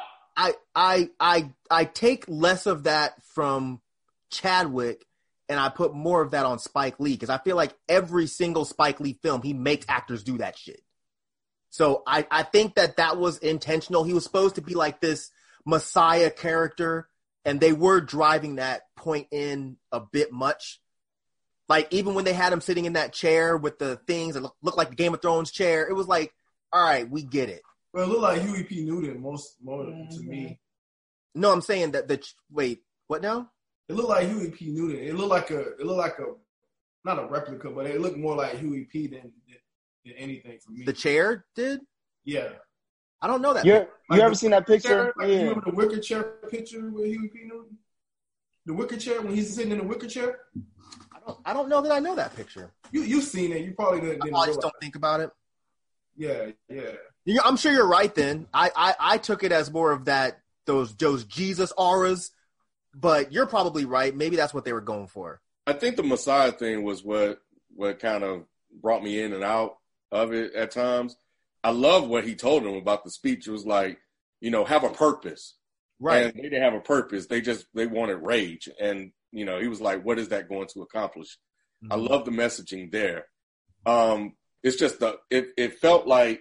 I take less of that from Chadwick and I put more of that on Spike Lee because I feel like every single Spike Lee film, he makes actors do that shit. So I think that was intentional. He was supposed to be like this Messiah character, and they were driving that point in a bit much. Like, even when they had him sitting in that chair with the things that looked like the Game of Thrones chair, it was like, all right, we get it. Well, it looked like Huey P. Newton more to me. No, I'm saying that wait, what now? It looked like Huey P. Newton. It looked like a not a replica, but it looked more like Huey P. than anything for me. The chair did? Yeah. I don't know that. You ever seen that picture? Chair, you remember the wicker chair picture with Huey P. Newton? The wicker chair, when he's sitting in the wicker chair? I don't know that I know that picture. You've seen it. You probably didn't I just don't think about it. Yeah. I'm sure you're right then. I took it as more of that, those Jesus auras, but you're probably right. Maybe that's what they were going for. I think the Messiah thing was what kind of brought me in and out of it at times. I love what he told them about the speech. It was like, have a purpose. Right. And they didn't have a purpose. They wanted rage. And, he was like, what is that going to accomplish? Mm-hmm. I love the messaging there. It's just it felt like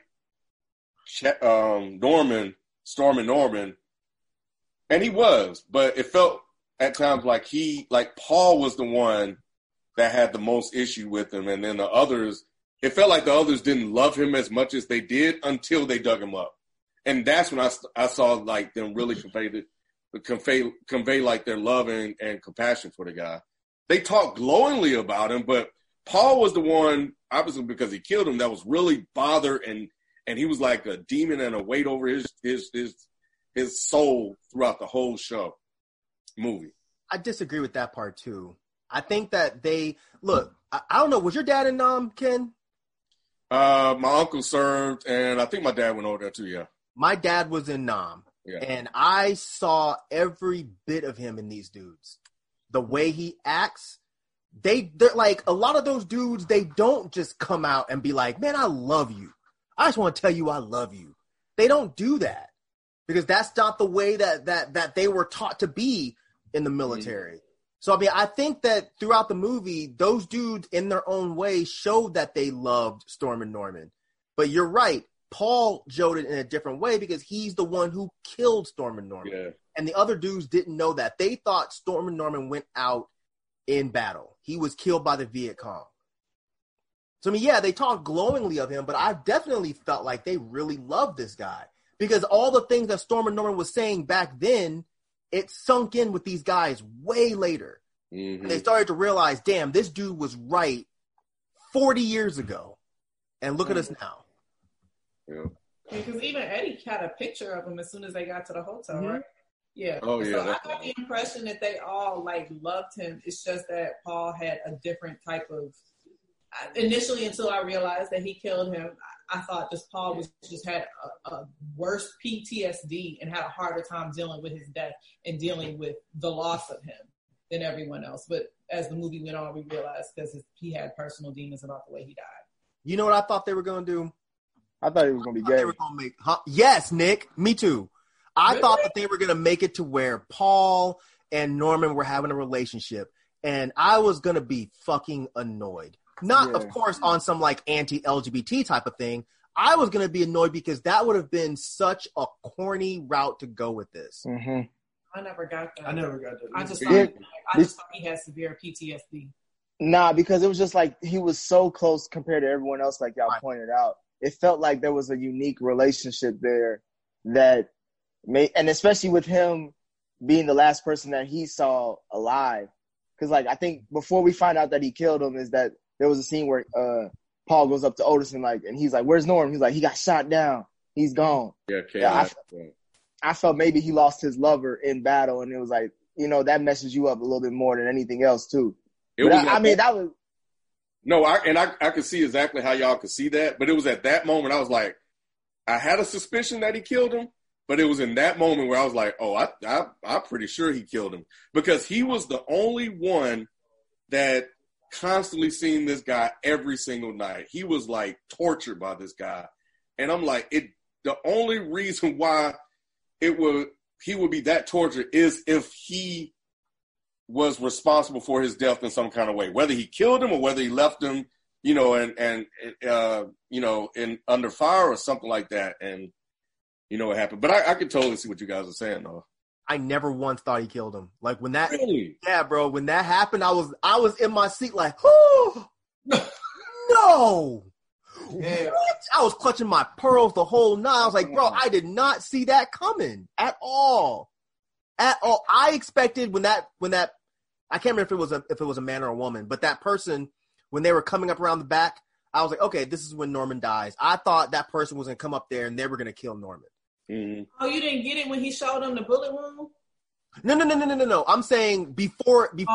Stormin' Norman, and he was, but it felt at times like Paul was the one that had the most issue with him. And then the others, it felt like the others didn't love him as much as they did until they dug him up. And that's when I saw like them really convey like their love and compassion for the guy. They talked glowingly about him, but Paul was the one, obviously because he killed him, that was really bothered, and he was like a demon and a weight over his soul throughout the whole movie. I disagree with that part too. I think that I don't know, was your dad in Nam, Ken? My uncle served, and I think my dad went over there too, yeah. My dad was in Nam, and I saw every bit of him in these dudes. The way he acts, they're like, a lot of those dudes, they don't just come out and be like, man, I love you. I just want to tell you I love you. They don't do that because that's not the way that they were taught to be in the military. Mm-hmm. So, I mean, I think that throughout the movie, those dudes in their own way showed that they loved Stormin' Norman. But you're right. Paul showed it in a different way because he's the one who killed Stormin' Norman. Yeah. And the other dudes didn't know that. They thought Stormin' Norman went out in battle. He was killed by the Viet Cong. So, I mean, yeah, they talked glowingly of him, but I definitely felt like they really loved this guy because all the things that Stormin' Norman was saying back then, it sunk in with these guys way later. Mm-hmm. And they started to realize, damn, this dude was right 40 years ago. And look at us now. Yeah. Because even Eddie had a picture of him as soon as they got to the hotel, mm-hmm. right? Yeah. Oh, yeah. So I got the impression that they all, loved him. It's just that Paul had a different type of... Initially, until I realized that he killed him, I thought Paul had a worse PTSD and had a harder time dealing with his death and dealing with the loss of him than everyone else. But as the movie went on, we realized because he had personal demons about the way he died. You know what I thought they were going to do? I thought he was going to be gay. Yes, Nick, me too. I thought that they were going to make it to where Paul and Norman were having a relationship, and I was going to be fucking annoyed. Not, of course, on some anti-LGBT type of thing. I was going to be annoyed because that would have been such a corny route to go with this. Mm-hmm. I never got that. I just thought he had severe PTSD. Nah, because it was just he was so close compared to everyone else, like y'all pointed out. It felt like there was a unique relationship there that and especially with him being the last person that he saw alive. Because, I think before we find out that he killed him is that there was a scene where Paul goes up to Otis and he's like, where's Norm? He's like, he got shot down. He's gone. Yeah, I felt maybe he lost his lover in battle, and it was that messes you up a little bit more than anything else, too. That was... No, I could see exactly how y'all could see that, but it was at that moment I was like, I had a suspicion that he killed him, but it was in that moment where I was like, oh, I'm pretty sure he killed him because he was the only one that constantly seen this guy every single night. He was tortured by this guy, and I'm like, the only reason why he would be that tortured is if he was responsible for his death in some kind of way, whether he killed him or whether he left him, and under fire or something like that. And what happened. But I could totally see what you guys are saying, though. I never once thought he killed him. When that, really? Yeah, bro. When that happened, I was in my seat oh, no. Yeah. What? I was clutching my pearls the whole night. I was like, bro, I did not see that coming at all. At all. I expected when that I can't remember if it was a man or a woman, but that person, when they were coming up around the back, I was like, okay, this is when Norman dies. I thought that person was going to come up there and they were going to kill Norman. Mm-hmm. Oh, you didn't get it when he showed him the bullet wound? No. I'm saying before okay.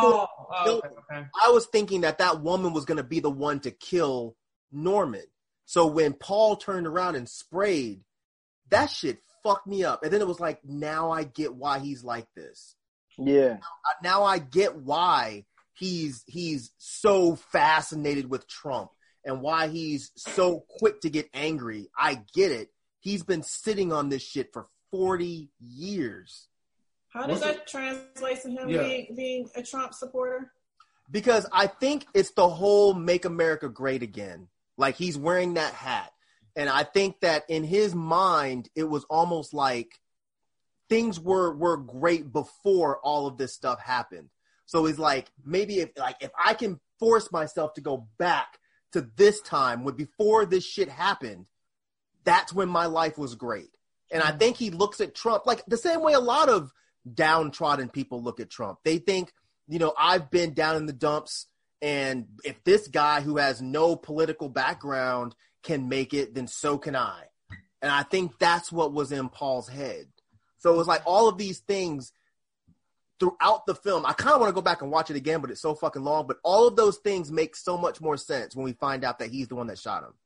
I was thinking that woman was going to be the one to kill Norman. So when Paul turned around and sprayed, that shit fucked me up. And then it was like, now I get why he's like this. Yeah. Now I get why he's so fascinated with Trump and why he's so quick to get angry. I get it. He's been sitting on this shit for 40 years. How does that translate to him being a Trump supporter? Because I think it's the whole Make America Great Again. Like, he's wearing that hat. And I think that in his mind, it was almost like things were great before all of this stuff happened. So he's like, maybe if I can force myself to go back to this time when before this shit happened, that's when my life was great. And I think he looks at Trump like the same way a lot of downtrodden people look at Trump. They think, I've been down in the dumps, and if this guy who has no political background can make it, then so can I. And I think that's what was in Paul's head. So it was like all of these things throughout the film. I kind of want to go back and watch it again, but it's so fucking long. But all of those things make so much more sense when we find out that he's the one that shot him.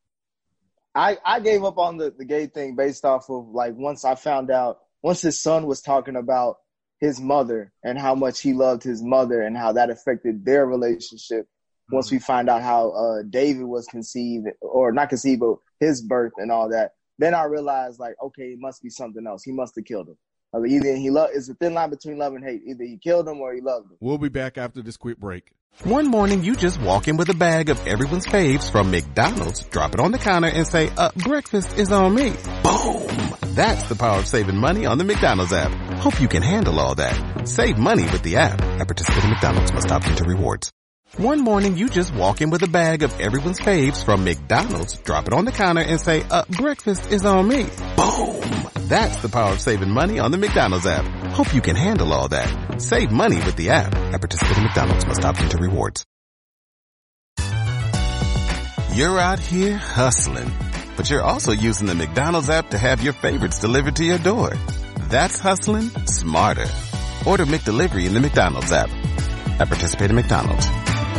I gave up on the gay thing based off of, like, once his son was talking about his mother and how much he loved his mother and how that affected their relationship. Mm-hmm. Once we find out how David was conceived, or not conceived, but his birth and all that, then I realized, like, okay, it must be something else. He must have killed him. Either it's a thin line between love and hate. Either he killed him or he loved him. We'll be back after this quick break. One morning, you just walk in with a bag of everyone's faves from McDonald's, drop it on the counter, and say, breakfast is on me. Boom! That's the power of saving money on the McDonald's app. Hope you can handle all that. Save money with the app. At participating McDonald's, must opt into rewards. One morning, you just walk in with a bag of everyone's faves from McDonald's, drop it on the counter, and say, breakfast is on me. Boom! That's the power of saving money on the McDonald's app. Hope you can handle all that. Save money with the app. At participating McDonald's, must opt into rewards. You're out here hustling, but you're also using the McDonald's app to have your favorites delivered to your door. That's hustling smarter. Order McDelivery in the McDonald's app. At participating McDonald's.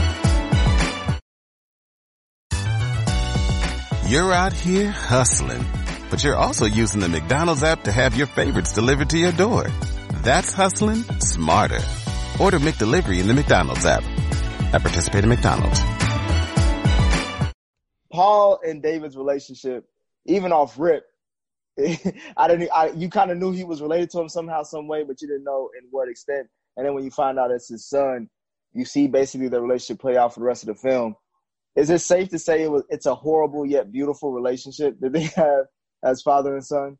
You're out here hustling, but you're also using the McDonald's app to have your favorites delivered to your door. That's hustling smarter. Order McDelivery in the McDonald's app. At participating McDonald's. Paul and David's relationship, even off rip, you kind of knew he was related to him somehow, some way, but you didn't know in what extent. And then when you find out it's his son, you see basically the relationship play out for the rest of the film. Is it safe to say it's a horrible yet beautiful relationship that they have as father and son?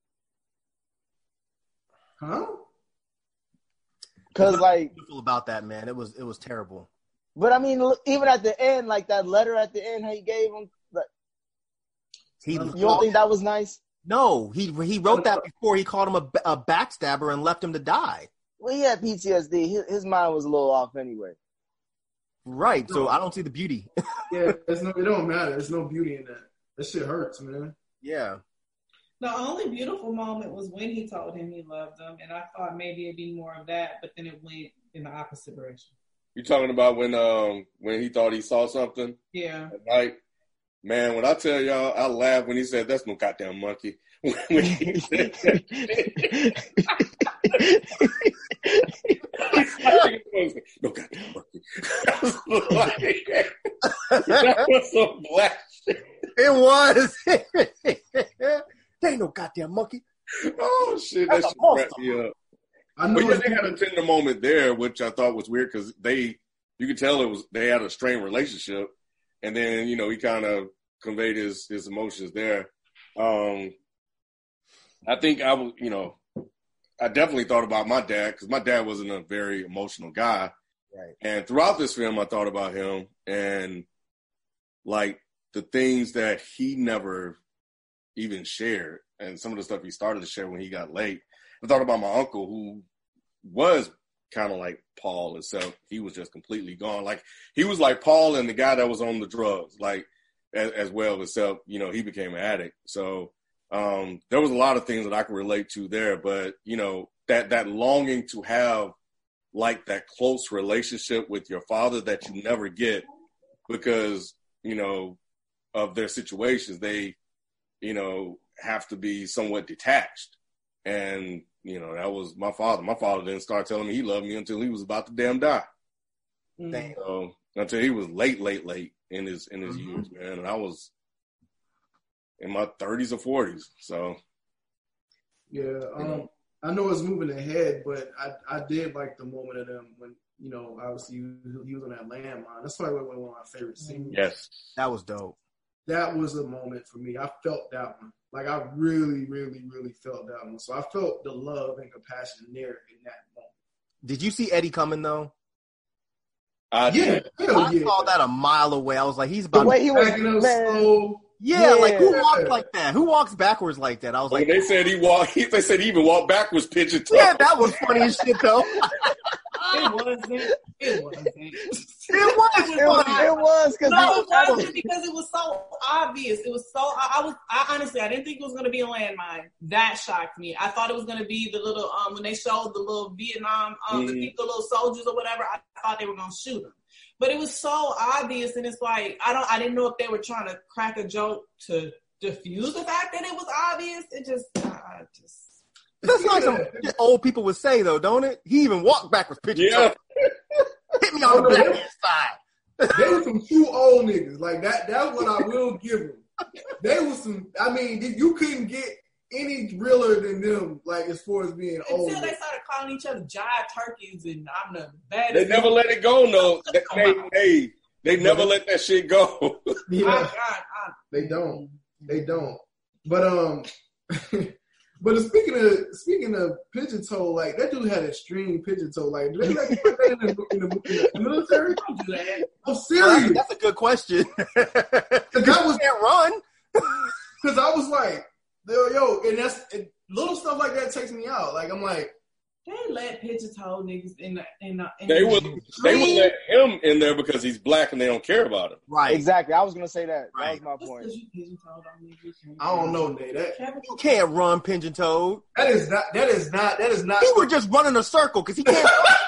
Huh? Because, like, beautiful about that, man, it was terrible. But I mean, even at the end, like that letter at the end, how he gave him, like, you don't think that was nice? No, he wrote that before he called him a backstabber and left him to die. Well, he had PTSD. His mind was a little off anyway. Right, so I don't see the beauty. Yeah, it don't matter. There's no beauty in that. That shit hurts, man. Yeah. The only beautiful moment was when he told him he loved him, and I thought maybe it'd be more of that, but then it went in the opposite direction. You talking about when he thought he saw something? Yeah. Like, man, when I tell y'all, I laughed when he said, "That's no goddamn monkey." When he said that. No goddamn monkey. That was some black shit. It was. There ain't no goddamn monkey. Oh shit, that shit cracked me up. But yeah, they had a tender moment there, which I thought was weird because you could tell they had a strained relationship, and then he kind of conveyed his emotions there. I think I definitely thought about my dad because my dad wasn't a very emotional guy, right? And throughout this film, I thought about him and like the things that he never even shared, and some of the stuff he started to share when he got late. I thought about my uncle who was kind of like Paul himself. He was just completely gone. Like he was like Paul and the guy that was on the drugs, like as well, except, he became an addict. So there was a lot of things that I could relate to there. But, that longing to have like that close relationship with your father that you never get because, you know, of their situations. They, you know, have to be somewhat detached. And, you know, that was my father. My father didn't start telling me he loved me until he was about to damn die. Damn. So, until he was late in his years, man. And I was in my 30s or 40s. So, yeah, I know it's moving ahead, but I did like the moment of them when, you know, obviously he was on that landmine. That's probably one of my favorite scenes. yes. That was dope. That was a moment for me. I felt that one. Like, I really, really, really felt that one. So I felt the love and compassion there in that moment. Did you see Eddie coming, though? Yeah. I saw that a mile away. I was like, he's about The way to... he was, Backing up man. slow. Yeah, like, who Yeah. walks like that? Who walks backwards like that? I was like... When they said they said he even walked backwards pitching toe. Yeah, that was funny as shit, though. It wasn't. It wasn't. It was. It was because No, it wasn't because it was so obvious. It was so. I honestly, I didn't think it was going to be a landmine. That shocked me. I thought it was going to be the little when they showed the little Vietnam the little soldiers or whatever. I thought they were going to shoot them, but it was so obvious, and it's like I didn't know if they were trying to crack a joke to diffuse the fact that it was obvious. It just. That's like some old people would say, though, don't it? He even walked backwards pitching. Yeah. Hit me on the back side. They were some true old niggas. Like, that's what I will give them. They were some, I mean, you couldn't get any realer than them, like, as far as being old. Until they started calling each other jive turkeys and I'm the baddest. They never let it go, no. They never let that shit go. Yeah. They don't. But but speaking of pigeon toe, like, that dude had extreme pigeon toe. Like, do they like put that in the military? Don't do that. I'm serious. That's a good question. That can't run. Because I was like, yo, and little stuff like that takes me out. Like, I'm like, they let pigeon toe niggas in the They would let him in there because he's black and they don't care about him. Right. Exactly. I was gonna say that. Right. That was my point. I don't know, Nate. You can't run pigeon toed. That is not. He was just running a circle because he can't.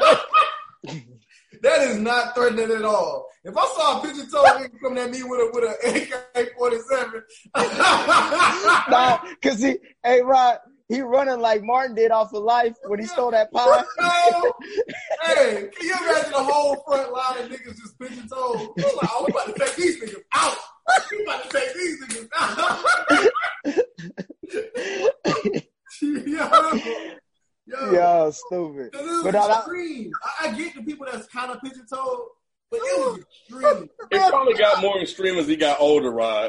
That is not threatening at all. If I saw a pigeon toe nigga coming at me with an AK-47, Nah, cause hey Rod, he running like Martin did off of Life when he stole that pie. No. Hey, can you imagine the whole front line of niggas just pigeon toed? Like, oh, we about to take these niggas out. We about to take these niggas out. Yo, stupid. But extreme. I get the people that's kind of pigeon toed, but it was extreme. It probably got more extreme as he got older, Rod.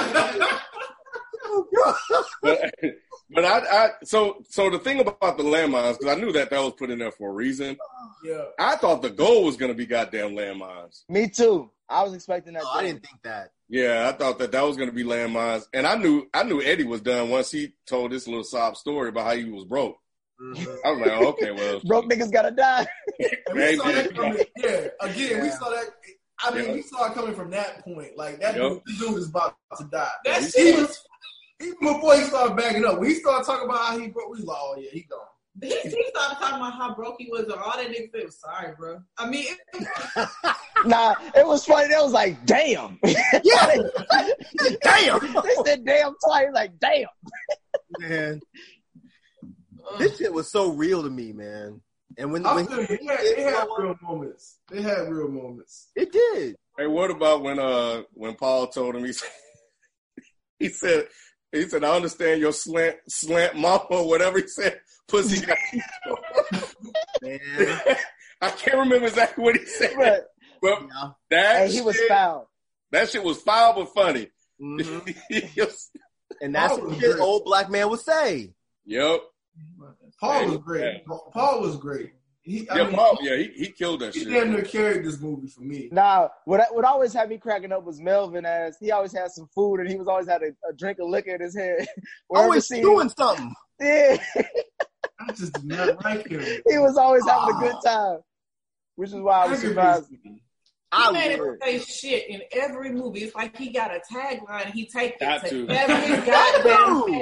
But so the thing about the landmines, because I knew that was put in there for a reason. Yeah. I thought the goal was going to be goddamn landmines. Me too. I was expecting that. I didn't think that. Yeah, I thought that was going to be landmines, and I knew Eddie was done once he told this little sob story about how he was broke. Mm-hmm. I was like, oh, okay, well, broke niggas gotta die. We saw that coming. Yeah, again, we saw that. I mean, we saw it coming from that point. Like, that dude is about to die. That shit was. Even before he started backing up, when he started talking about how he broke, we was like, oh yeah, he gone. He started talking about how broke he was, and all that nigga said was sorry, bro. I mean, Nah, it was funny. They was like, damn. Yeah. Damn. They said damn twice. Like, damn. Man. This shit was so real to me, man. And when it had real moments. They had real moments. It did. Hey, what about when Paul told him he said I understand your slant mama or whatever he said. Pussy got Man. I can't remember exactly what he said, but that he was foul. That shit was foul but funny. Mm-hmm. And that's what the old black man would say. Yep. Paul was great. Paul was great. He killed that shit. He damn near carried this movie for me. Nah, what always had me cracking up was Melvin, as he always had some food and he was always had a drink of liquor in his head. Always doing something. Yeah. I just did not like him. He was always having a good time, which is why I was surprised. He made him say shit in every movie. It's like he got a tagline. He takes it to every goddamn character.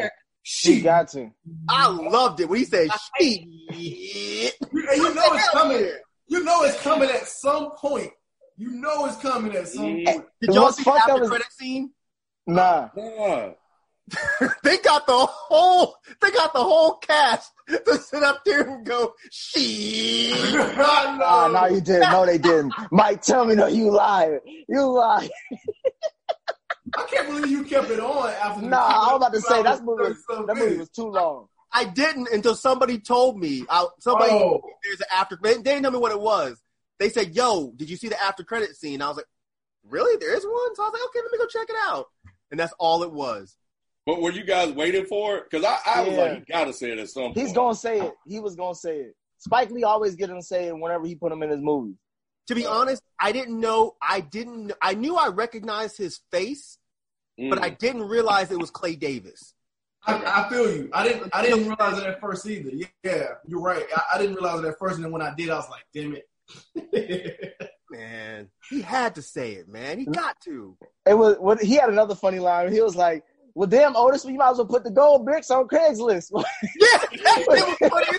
He got to. I loved it when he said shit. And you know it's coming. You know it's coming at some point. You know it's coming at some point. Did y'all see the after credit scene? Nah. They got the whole cast to sit up there and go, shit. No, you didn't. No, they didn't. Mike, tell me, no, you lied. You lied. I can't believe you kept it on after. Nah, I was about to say that movie was too long. I didn't until somebody told me. There's an after. They didn't tell me what it was. They said, "Yo, did you see the after credit scene?" I was like, "Really? There is one?" So I was like, "Okay, let me go check it out." And that's all it was. But were you guys waiting for it? Because I was like, you gotta say it at some point. He's gonna say it. He was gonna say it. Spike Lee always get him to say it whenever he put him in his movies. To be honest, I didn't know. I knew I recognized his face, but I didn't realize it was Clay Davis. I feel you. I didn't realize it at first either. Yeah, you're right. I didn't realize it at first, and then when I did, I was like, damn it. Man, he had to say it, man. He got to. It was. He had another funny line. He was like, "Well, damn, Otis, you might as well put the gold bricks on Craigslist." Yeah, it was funny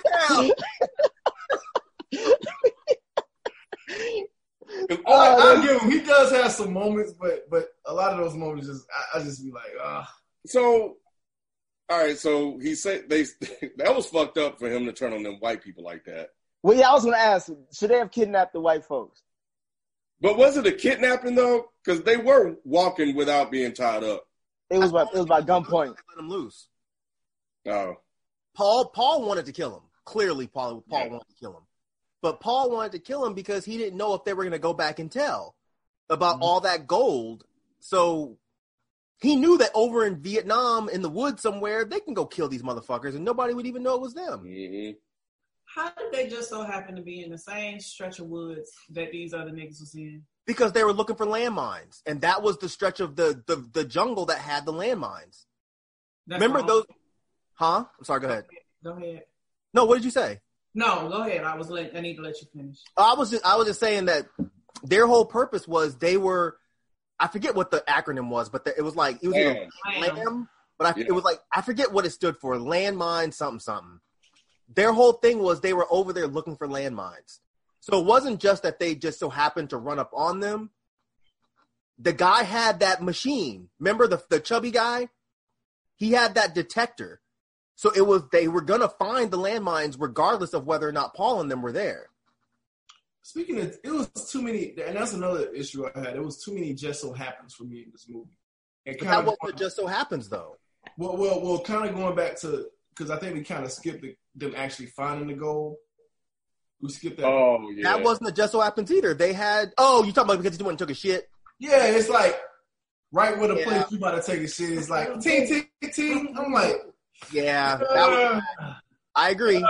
as hell. I give him. He does have some moments, but a lot of those moments, I just be like, ah. So, all right. So he said that was fucked up for him to turn on them white people like that. Well, yeah, I was gonna ask, should they have kidnapped the white folks? But was it a kidnapping though? Because they were walking without being tied up. It was by gunpoint. Let him loose. Oh. Paul wanted to kill him. Clearly, Paul wanted to kill him. But Paul wanted to kill him because he didn't know if they were going to go back and tell about all that gold. So he knew that over in Vietnam, in the woods somewhere, they can go kill these motherfuckers and nobody would even know it was them. Mm-hmm. How did they just so happen to be in the same stretch of woods that these other niggas was in? Because they were looking for landmines. And that was the stretch of the jungle that had the landmines. Remember those? Huh? I'm sorry, go ahead. Go ahead. No, what did you say? No, go ahead. I need to let you finish. I was just saying that their whole purpose was they were, I forget what the acronym was, but it was like, it was LAM, but it was like, I forget what it stood for, landmine something. Their whole thing was they were over there looking for landmines. So it wasn't just that they just so happened to run up on them. The guy had that machine. Remember the chubby guy? He had that detector. So they were going to find the landmines regardless of whether or not Paul and them were there. Speaking of, it was too many, and that's another issue I had. It was too many just so happens for me in this movie. But that wasn't just so happens, though. Well, kind of going back to, because I think we kind of skipped them actually finding the gold. We skipped that. Oh, yeah. That wasn't a just so happens either. They had, you talking about because he went and took a shit? Yeah, it's like, right where the place you about to take a shit is like, ting, ting, ting. I'm like, yeah, I agree.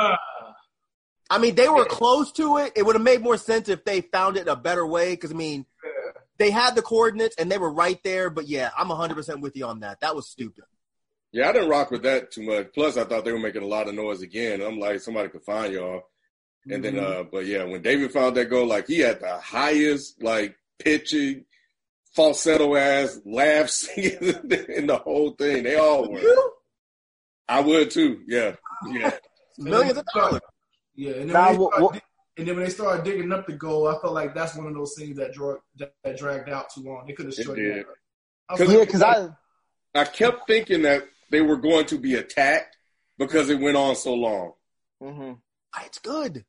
I mean, they were close to it. It would have made more sense if they found it in a better way. Because, I mean, they had the coordinates and they were right there. But, yeah, I'm 100% with you on that. That was stupid. Yeah, I didn't rock with that too much. Plus, I thought they were making a lot of noise again. I'm like, somebody could find y'all. And then, but, yeah, when David found that goal, like, he had the highest, like, pitching, falsetto-ass laughs in the whole thing. They all were. I would, too. Yeah. Millions of dollars. Yeah, and then when they started digging up the goal, I felt like that's one of those things that dragged out too long. They could have shut it down. I kept thinking that they were going to be attacked because it went on so long. Mm-hmm. It's good.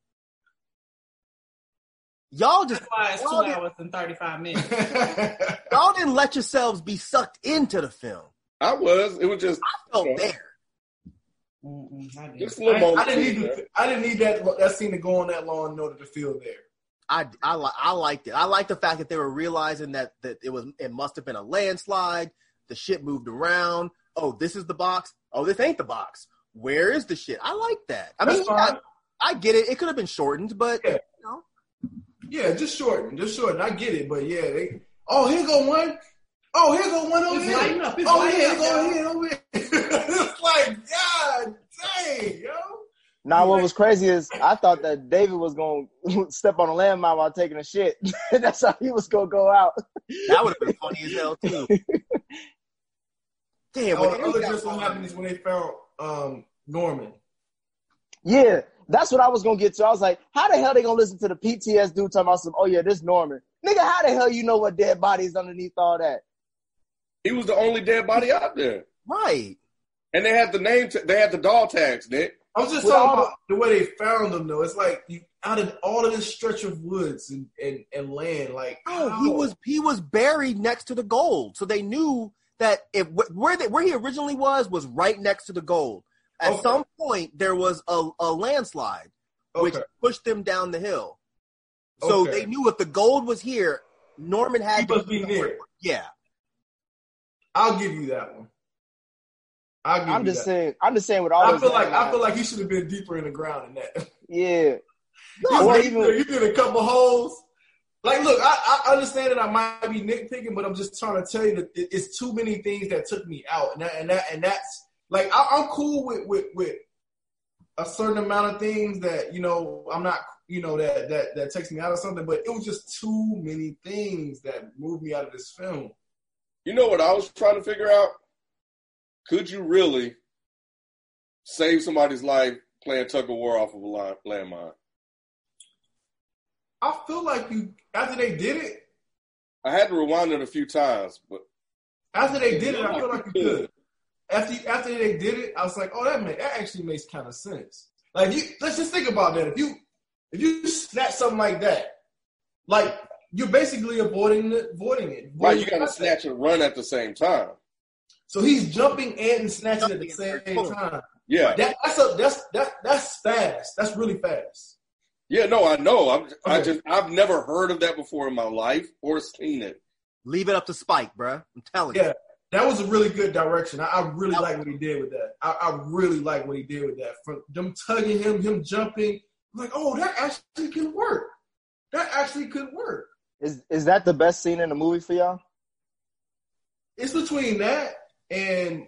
Y'all just... That's why it's 2 hours and 35 minutes. Y'all didn't let yourselves be sucked into the film. I was. It was just... I felt there. Just a little moment. I didn't need that scene to go on that long in order to feel there. I liked it. I liked the fact that they were realizing that it must have been a landslide. The shit moved around. Oh, this is the box. Oh, this ain't the box. Where is the shit? I like that. I mean, I get it. It could have been shortened, but you know. Yeah, just shortened. I get it, but yeah, here go one. Oh, here go one over here. Here go over here. It's like, God dang, yo. Now, what was crazy is I thought that David was going to step on a landmine while taking a shit. That's how he was going to go out. That would have been funny as hell, too. Damn. Other just what happened is when they found Norman. Yeah, that's what I was gonna get to. I was like, how the hell they gonna listen to the PTS dude talking about some? Oh yeah, this Norman, nigga. How the hell you know what dead body is underneath all that? He was the only dead body out there, right? And they had the name. They had the dog tags, Nick. I was just talking about the way they found him, though. It's like you out of all of this stretch of woods and land, like he was buried next to the gold, so they knew that where he originally was right next to the gold. At some point, there was a landslide, which pushed them down the hill. So they knew if the gold was here, Norman had to be near. Yeah, I'll give you that one. I'm just saying with all. I feel like he should have been deeper in the ground than that. Yeah. You did a couple holes. Like, look, I understand that I might be nitpicking, but I'm just trying to tell you that it's too many things that took me out, and that's like I'm cool with a certain amount of things that I'm not that takes me out of something, but it was just too many things that moved me out of this film. You know what I was trying to figure out? Could you really save somebody's life playing tug of war off of a landmine? I feel like after they did it. I had to rewind it a few times, but after they did it, I feel like you could. After they did it, I was like, oh, that actually makes kind of sense. Like, let's just think about that. If you snatch something like that, like you're basically avoiding it. Right, you got to snatch and run at the same time. So he's jumping and snatching at the same time. Yeah, that's fast. That's really fast. Yeah, no, I know. I've never heard of that before in my life or seen it. Leave it up to Spike, bro. I'm telling you. Yeah, that was a really good direction. I really like what he did with that. I really like what he did with that. From them tugging him jumping. I'm like, oh, that actually can work. That actually could work. Is that the best scene in the movie for y'all? It's between that and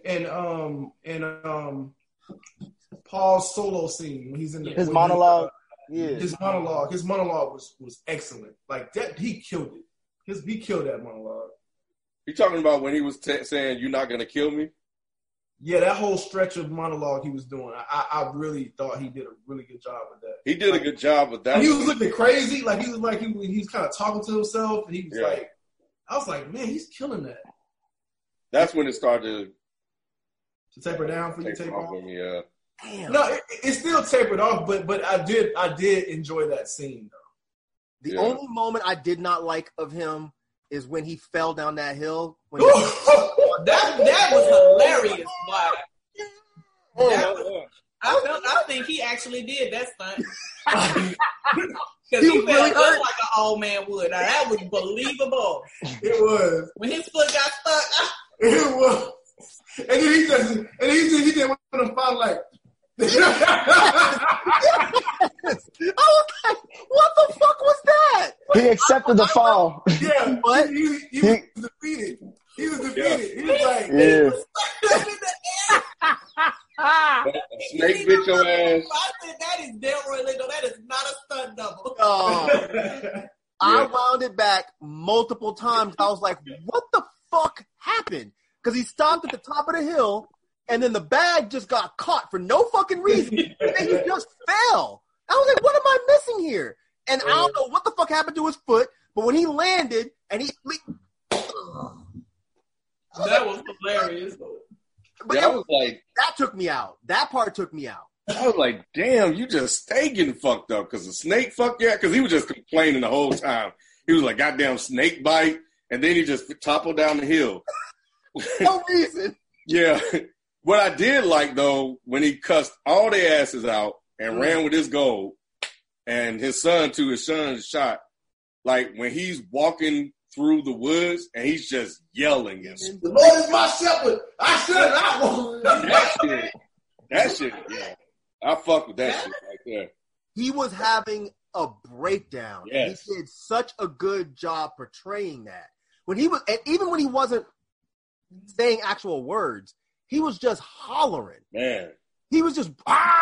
Paul's solo scene when he's in his monologue. Yeah, his monologue was excellent. Like that, he killed it. He killed that monologue. You talking about when he was saying, "You're not gonna kill me"? Yeah, that whole stretch of monologue he was doing, I really thought he did a really good job with that. He did a good job with that. He was looking crazy, like he was kind of talking to himself, and he was like, I was like, man, he's killing that. That's when it started to taper down for you. Taper off. Yeah. Damn. No, it still tapered off, but I did enjoy that scene though. The only moment I did not like of him is when he fell down that hill. When that was hilarious. I think he actually did that stunt. Because he fell really just like an old man would. Now that was believable. It was. When his foot got stuck. It was. And then he just went on the phone like. I was like, what the fuck was that? He accepted the fall. Yeah, what? He was defeated. He was defeated. Yeah. He was like, snake bit your ass. I said that is Delroy Lindo. That is not a stunt double. I wound it back multiple times. I was like, what the fuck happened? Because he stopped at the top of the hill, and then the bag just got caught for no fucking reason. And then he just fell. I was like, what am I missing here? And I don't know what the fuck happened to his foot, but when he landed, and that was hilarious. But I was like, that took me out. That part took me out. I was like, damn, you just stay getting fucked up because the snake fucked you. Because he was just complaining the whole time. He was like, goddamn snake bite, and then he just toppled down the hill. No reason. Yeah. What I did like, though, when he cussed all their asses out and ran with his gold, and his son shot, like when he's walking through the woods and he's just yelling. The Lord is my shepherd. I should not want that shit, yeah. I fuck with that shit right there. He was having a breakdown. Yes. He did such a good job portraying that. When he was, and even when he wasn't saying actual words, he was just hollering. Man. He was just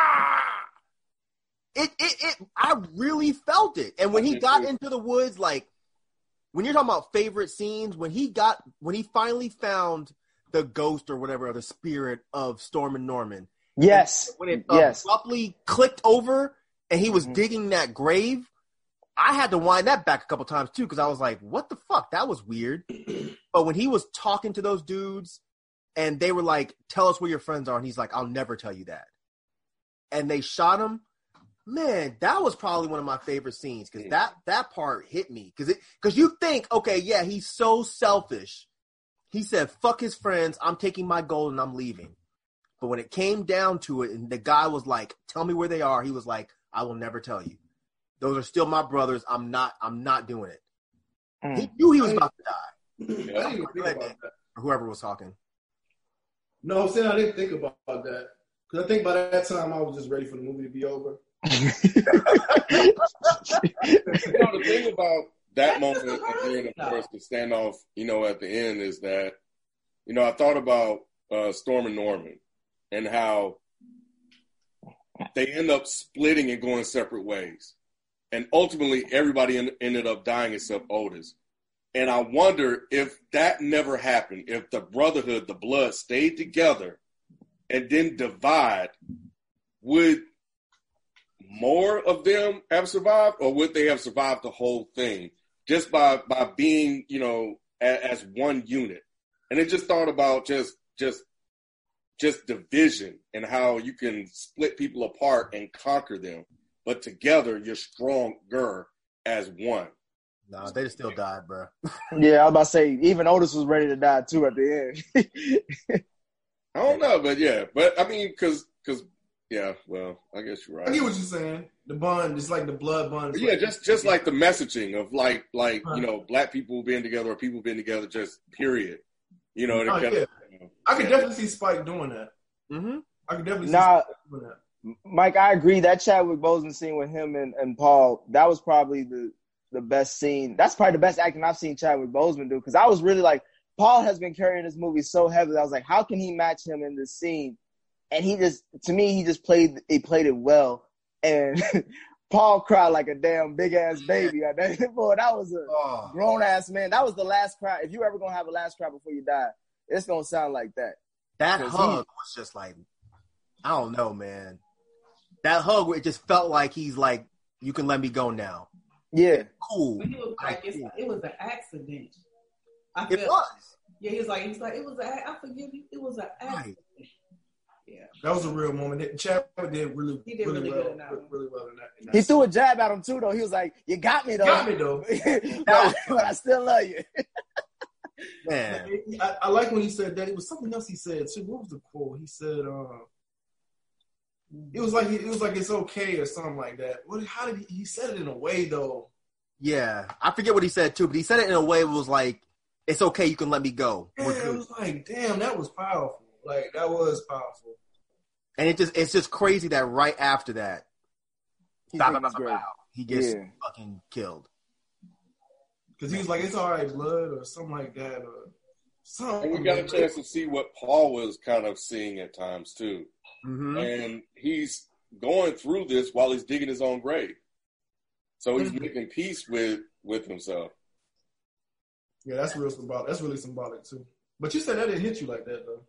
I really felt it. And when he got into the woods, like when you're talking about favorite scenes, when he finally found the ghost or whatever, or the spirit of Storm and Norman, Yes. When it yes. abruptly clicked over and he was digging that grave, I had to wind that back a couple times too because I was like, what the fuck? That was weird. But when he was talking to those dudes and they were like, tell us where your friends are, and he's like, I'll never tell you that. And they shot him. Man, that was probably one of my favorite scenes because that part hit me. Because you think, okay, yeah, he's so selfish. He said, fuck his friends. I'm taking my gold and I'm leaving. But when it came down to it and the guy was like, tell me where they are, he was like, I will never tell you. Those are still my brothers. I'm not doing it. He knew he was about to die. I didn't even think about that. Whoever was talking. No, I'm saying I didn't think about that. Because I think by that time I was just ready for the movie to be over. The thing about that moment and then, of course, the standoff, at the end is that, I thought about Storm and Norman and how they end up splitting and going separate ways. And ultimately, everybody ended up dying except Otis. And I wonder if that never happened, if the Brotherhood, the Blood, stayed together and didn't divide, would more of them have survived, or would they have survived the whole thing just by being, as one unit? And it just thought about just division and how you can split people apart and conquer them, but together you're stronger as one. No, they just still died, bro. Yeah, I was about to say, even Otis was ready to die too at the end. I don't know, but I mean, because well, I guess you're right. I get what you're saying. The bond, it's like the blood bond. Yeah, just like the messaging of like black people being together or people being together, just period. I could definitely see Spike doing that. Mm-hmm. I could definitely see Spike doing that. Mike, I agree. That Chadwick Boseman scene with him and Paul, that was probably the best scene. That's probably the best acting I've seen Chadwick Boseman do, because I was really like, Paul has been carrying this movie so heavily. I was like, how can he match him in this scene? And he played it well. And Paul cried like a damn big ass baby. Boy, that was a grown ass man. That was the last cry. If you ever gonna have a last cry before you die, it's gonna sound like that. That hug was just like, I don't know, man. That hug, it just felt like he's like, you can let me go now. Yeah, cool. He was like, it was an accident. It was. Yeah, he's like, it was I forgive you. It was an accident. Right. Yeah, that was a real moment. Chadwick did really well in that. He threw a jab at him too, though. He was like, "You got me though." But I still love you. Man, I like when he said that. It was something else he said too. What was the quote? He said, "It was like it's okay" or something like that. How did he said it in a way though? Yeah, I forget what he said too, but he said it in a way it was like, "It's okay, you can let me go." Yeah, it was like, damn, that was powerful. Like, that was powerful. And it's just crazy that right after that, he gets fucking killed. Because he was like, it's all right, blood, or something like that. Or something. And we got a chance to see what Paul was kind of seeing at times, too. Mm-hmm. And he's going through this while he's digging his own grave. So he's making peace with himself. Yeah, that's real symbolic. That's really symbolic, too. But you said that didn't hit you like that, though.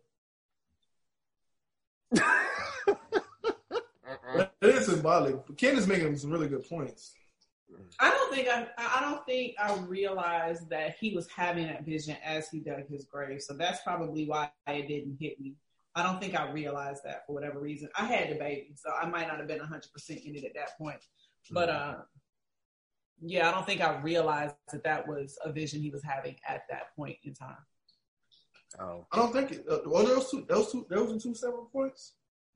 It is symbolic. Ken is making some really good points. I don't think I realized that he was having that vision as he dug his grave. So that's probably why it didn't hit me. I don't think I realized that for whatever reason. I had the baby, so I might not have been 100% in it at that point. But I don't think I realized that was a vision he was having at that point in time. Oh, I don't think it. Those were two separate points.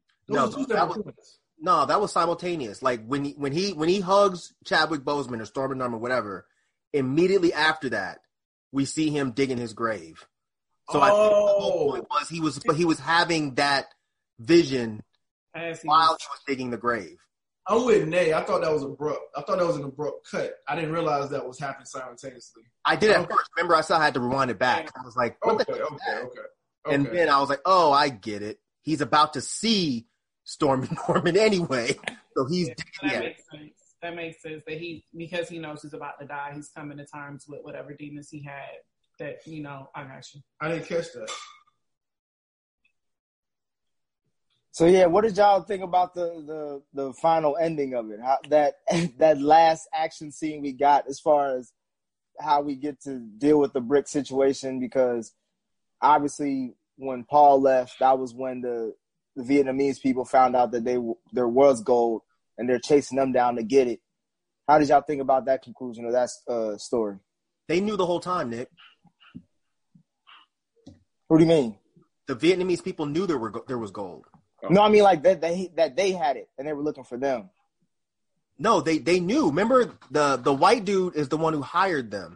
No, that was simultaneous. Like when he hugs Chadwick Boseman or Storm and Norman, whatever, immediately after that, we see him digging his grave. So I think the whole point was he was having that vision while he was digging the grave. I'm with Nay. I thought that was abrupt. I thought that was an abrupt cut. I didn't realize that was happening simultaneously. I did at first. Remember, I still had to rewind it back. I was like, okay. And then I was like, oh, I get it. He's about to see Storm and Norman anyway. So he's makes sense. That makes sense. That because he knows he's about to die, he's coming to terms with whatever demons he had. That, I got you. I didn't catch that. So yeah, what did y'all think about the final ending of it? How, that last action scene we got, as far as how we get to deal with the brick situation, because obviously when Paul left, that was when the Vietnamese people found out that there was gold and they're chasing them down to get it. How did y'all think about that conclusion of that story? They knew the whole time, Nick. What do you mean? The Vietnamese people knew there was gold. No, I mean like that they had it and they were looking for them. No, they knew. Remember, the white dude is the one who hired them.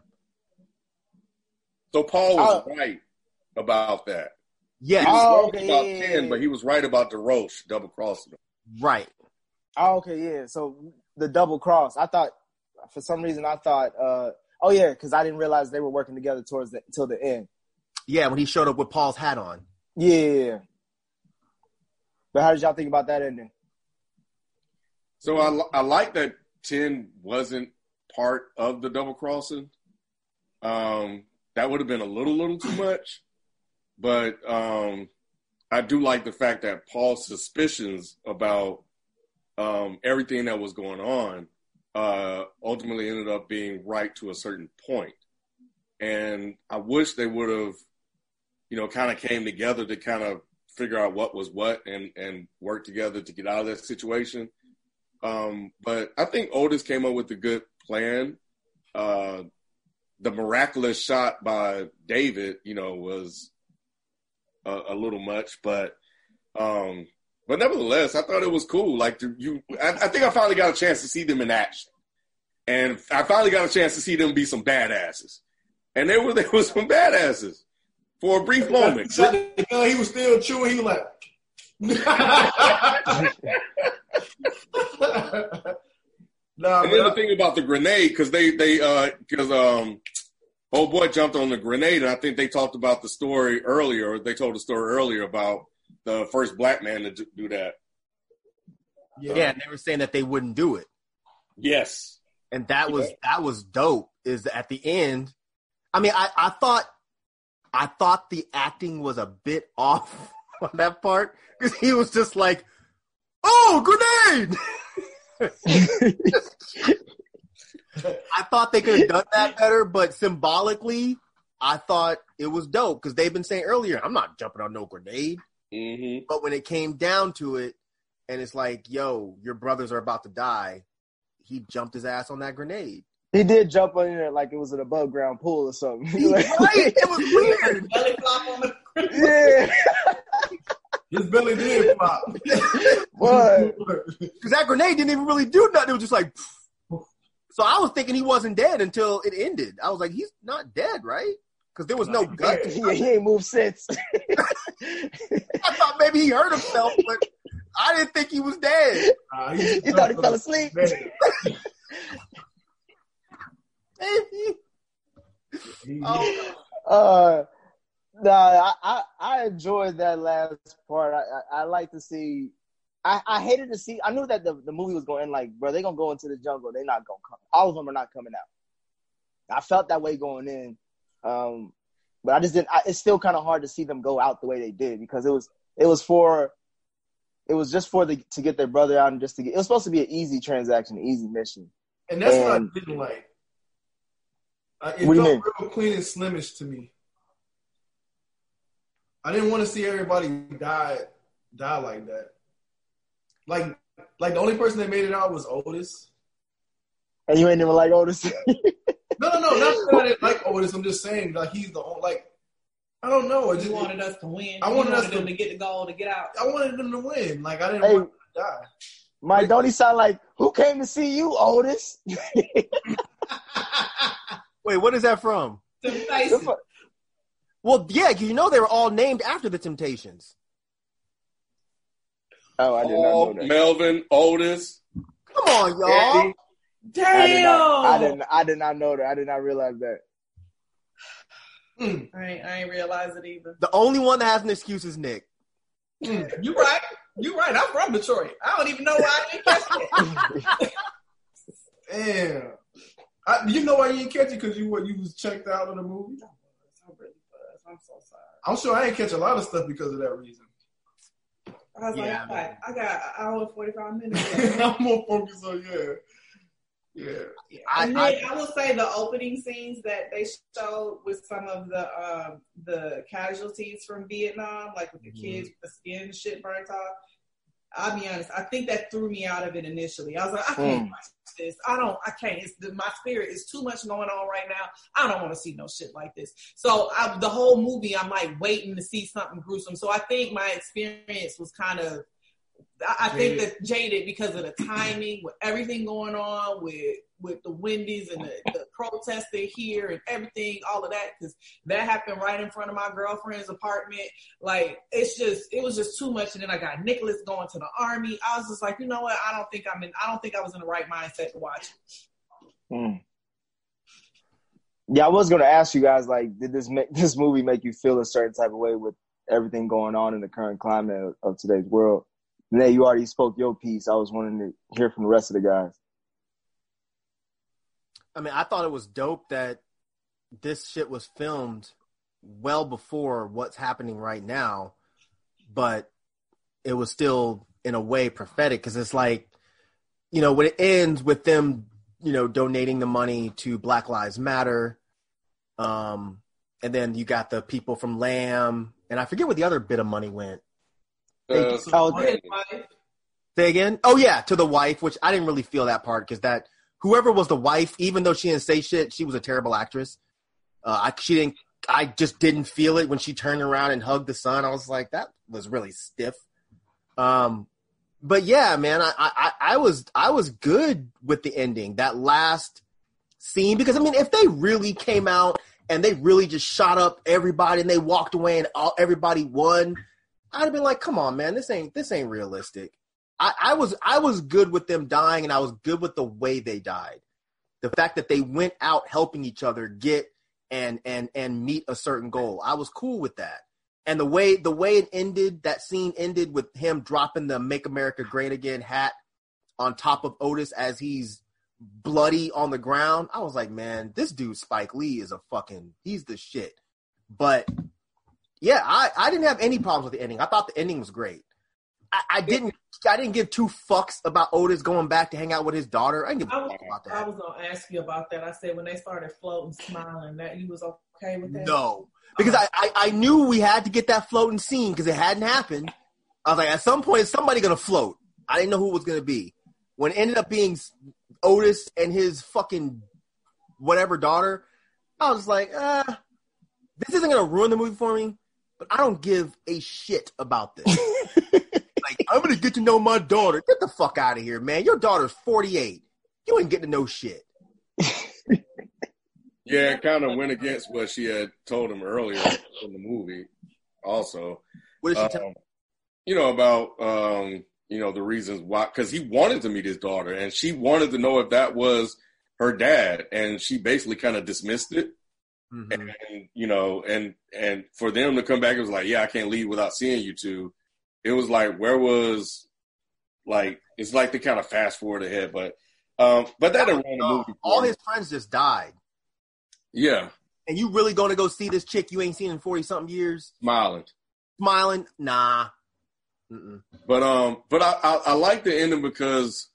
So Paul was right about that. Yeah. He was wrong about 10, but he was right about DeRoche double crossing him. Right. Oh, okay, yeah. So the double cross. I thought, for some reason, because I didn't realize they were working together till the end. Yeah, when he showed up with Paul's hat on. Yeah. But how did y'all think about that ending? So I like that 10 wasn't part of the double crossing. That would have been a little too much. But I do like the fact that Paul's suspicions about everything that was going on ultimately ended up being right to a certain point. And I wish they would have, kind of came together to kind of figure out what was what and work together to get out of that situation. But I think Otis came up with a good plan. The miraculous shot by David, was a little much, but nevertheless, I thought it was cool. Like I think I finally got a chance to see them in action, and I finally got a chance to see them be some badasses, and they were some badasses for a brief moment. He was still chewing. He was like. And then the thing about the grenade, because old boy jumped on the grenade, and I think they talked about the story earlier. Or they told the story earlier about the first black man to do that. Yeah, and they were saying that they wouldn't do it. Yes, and that was dope. Is at the end. I mean, I thought the acting was a bit off on that part because he was just like, "Oh, grenade!" I thought they could have done that better, but symbolically, I thought it was dope because they've been saying earlier, "I'm not jumping on no grenade." Mm-hmm. But when it came down to it, and it's like, "Yo, your brothers are about to die," he jumped his ass on that grenade. He did jump on there like it was an above ground pool or something. Right? It was weird. Belly flop on the Yeah. His belly did flop. What? Because that grenade didn't even really do nothing. It was just like, so I was thinking he wasn't dead until it ended. I was like, he's not dead, right? Because there was no gut. He ain't moved since. I thought maybe he hurt himself, but I didn't think he was dead. You thought he fell asleep? I enjoyed that last part. I like to see. I hated to see. I knew that the movie was going like, bro, they're gonna go into the jungle. They're not gonna come. All of them are not coming out. I felt that way going in, but I just didn't. It's still kind of hard to see them go out the way they did because it was just to get their brother out and just to get. It was supposed to be an easy transaction, an easy mission. And that's what I didn't like. It what do you felt mean? real clean and slimish to me. I didn't want to see everybody die like that. Like the only person that made it out was Otis. And you ain't even like Otis? No. Not that I didn't like Otis. I'm just saying, like, he's the only, like, I don't know. You wanted us to win. I wanted them to get the goal to get out. I wanted them to win. Like, I didn't want them to die. Mike, don't he sound like, who came to see you, Otis? Wait, what is that from? Temptations. Well, yeah, because they were all named after the Temptations. Oh, I did not know that. Melvin, Otis. Come on, y'all. Eddie. Damn. I did not know that. I did not realize that. I ain't realize it either. The only one that has an excuse is Nick. You right. I'm from Detroit. I don't even know why I didn't catch it. Damn. You know why you didn't catch it? Because you was checked out of the movie? I'm so sorry. I'm sure I ain't catch a lot of stuff because of that reason. I was Yeah, like, I got an hour and 45 minutes. I'm more focused on yeah. And then I will say the opening scenes that they showed with some of the casualties from Vietnam, like with the kids with the skin shit burnt off. I'll be honest, I think that threw me out of it initially. I was like, I can't watch this. I can't. My spirit is too much going on right now. I don't want to see no shit like this. So the whole movie, I'm like waiting to see something gruesome. So I think my experience was kind of, I think that jaded because of the timing with everything going on with the Wendy's and the protester here and everything, all of that, because that happened right in front of my girlfriend's apartment. Like, it was just too much. And then I got Nicholas going to the army. I was just like, you know what? I don't think I was in the right mindset to watch it. Yeah, I was going to ask you guys, like, did this movie make you feel a certain type of way with everything going on in the current climate of today's world? Nay, you already spoke your piece. I was wanting to hear from the rest of the guys. I mean, I thought it was dope that this shit was filmed well before what's happening right now, but it was still, in a way, prophetic, because it's like, you know, when it ends with them, you know, donating the money to Black Lives Matter, and then you got the people from Lamb, and I forget where the other bit of money went. Say again? Oh, yeah, to the wife, which I didn't really feel that part, because that whoever was the wife, even though she didn't say shit, she was a terrible actress. I just didn't feel it when she turned around and hugged the son. I was like, that was really stiff. But yeah, man, I was good with the ending, that last scene, because I mean, if they really came out and they really just shot up everybody and they walked away and everybody won, I'd have been like, come on, man, this ain't realistic. I was good with them dying, and I was good with the way they died. The fact that they went out helping each other get and meet a certain goal. I was cool with that. And the way it ended, that scene ended with him dropping the Make America Great Again hat on top of Otis as he's bloody on the ground. I was like, man, this dude Spike Lee is he's the shit. But yeah, I didn't have any problems with the ending. I thought the ending was great. I didn't give two fucks about Otis going back to hang out with his daughter. I didn't give a fuck about that. I was gonna ask you about that. I said when they started floating, smiling, that you was okay with that? No, because I knew we had to get that floating scene because it hadn't happened. I was like, at some point, somebody gonna float. I didn't know who it was gonna be. When it ended up being Otis and his fucking whatever daughter, I was like, this isn't gonna ruin the movie for me, but I don't give a shit about this. Like, I'm going to get to know my daughter. Get the fuck out of here, man. Your daughter's 48. You ain't getting to know shit. Yeah, it kind of went against what she had told him earlier in the movie also. What did she tell him? You know, about, you know, the reasons why. Because he wanted to meet his daughter, and she wanted to know if that was her dad, and she basically kind of dismissed it. Mm-hmm. And, you know, and for them to come back, it was like, yeah, I can't leave without seeing you two. It was like, where was, like, it's like they kind of fast forward ahead, but that didn't ruin the movie. All his friends just died. Yeah. And you really going to go see this chick you ain't seen in 40-something years? Smiling? Nah. Mm-mm. But I like the ending because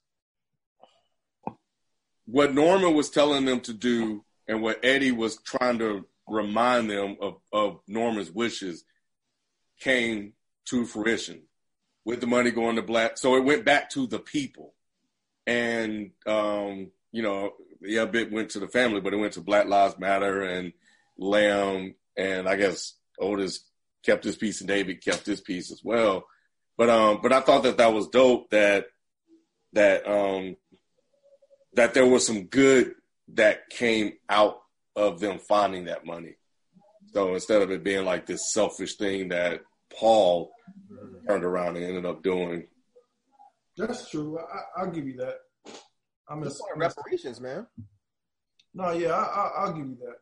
what Norman was telling them to do and what Eddie was trying to remind them of Norman's wishes came to fruition with the money going to black. So it went back to the people. And, you know, yeah, a bit went to the family, but it went to Black Lives Matter and Lamb. And I guess Otis kept his piece and David kept his piece as well. But I thought that was dope that there was some good that came out of them finding that money. So instead of it being like this selfish thing that Paul turned around and ended up doing. That's true. I'll give you that. I'm just reparations, man. No, yeah, I'll give you that.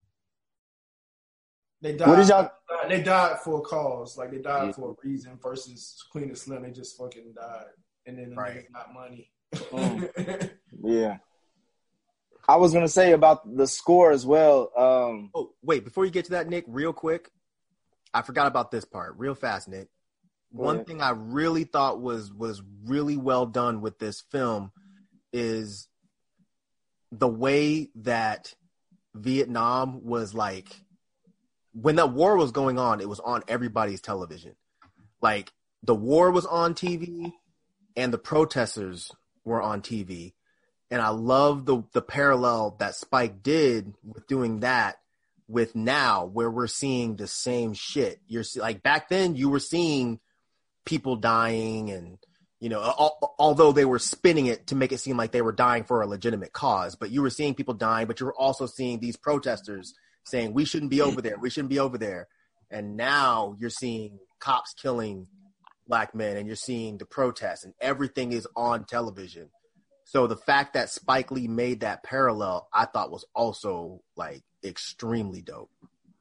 They died. They died for a cause. Like, they died for a reason. Versus Queen and Slim, they just fucking died, and then the niggas got money. Yeah. I was gonna say about the score as well. Oh, wait! Before you get to that, Nick, real quick, I forgot about this part. Real fast, Nick. one thing I really thought was really well done with this film is the way that Vietnam was like, when that war was going on, it was on everybody's television. Like, the war was on TV and the protesters were on TV. And I love the parallel that Spike did with doing that with now, where we're seeing the same shit. You're like, back then you were seeing people dying and, you know, although they were spinning it to make it seem like they were dying for a legitimate cause, but you were seeing people dying, but you were also seeing these protesters saying, we shouldn't be over there. We shouldn't be over there. And now you're seeing cops killing black men and you're seeing the protests and everything is on television. So the fact that Spike Lee made that parallel, I thought was also like extremely dope.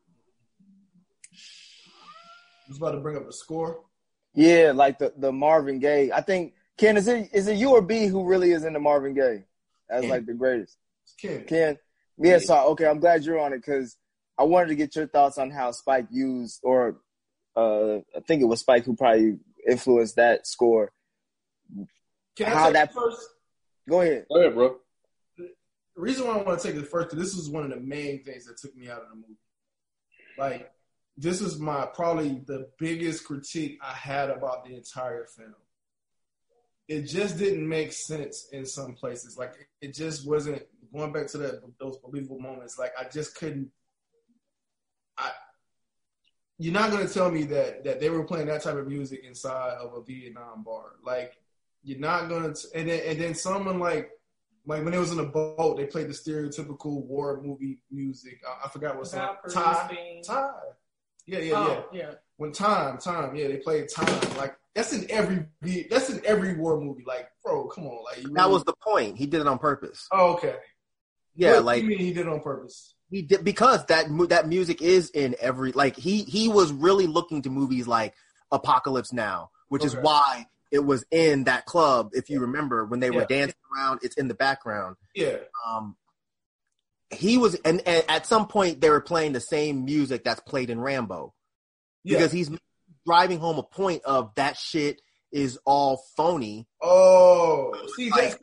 I was about to bring up the score. Yeah, like the Marvin Gaye. I think, Ken, is it you or B who really is into Marvin Gaye as like the greatest? Ken. Yeah, so okay, I'm glad you're on it because I wanted to get your thoughts on how Spike used, or I think it was Spike who probably influenced that score. Can I take it first? Go ahead. Go ahead, bro. The reason why I want to take it first, because this is one of the main things that took me out of the movie. Like, this is probably the biggest critique I had about the entire film. It just didn't make sense in some places. Like, it just wasn't, going back to those believable moments, like, I just couldn't. You're not going to tell me that they were playing that type of music inside of a Vietnam bar. Like, you're not going to, and then someone like when it was in a boat, they played the stereotypical war movie music. I forgot what song. Time. Yeah. When time. Yeah, they played Time. Like, that's in every war movie. Like, bro, come on. Like, that was the point. He did it on purpose. Oh, okay. Yeah, what like, do you mean he did it on purpose? He did, because that music is in every, like, he was really looking to movies like Apocalypse Now, which is why it was in that club. If you remember when they were dancing around, it's in the background. Yeah. He was, and at some point they were playing the same music that's played in Rambo, because he's driving home a point of that shit is all phony. Oh, see, like,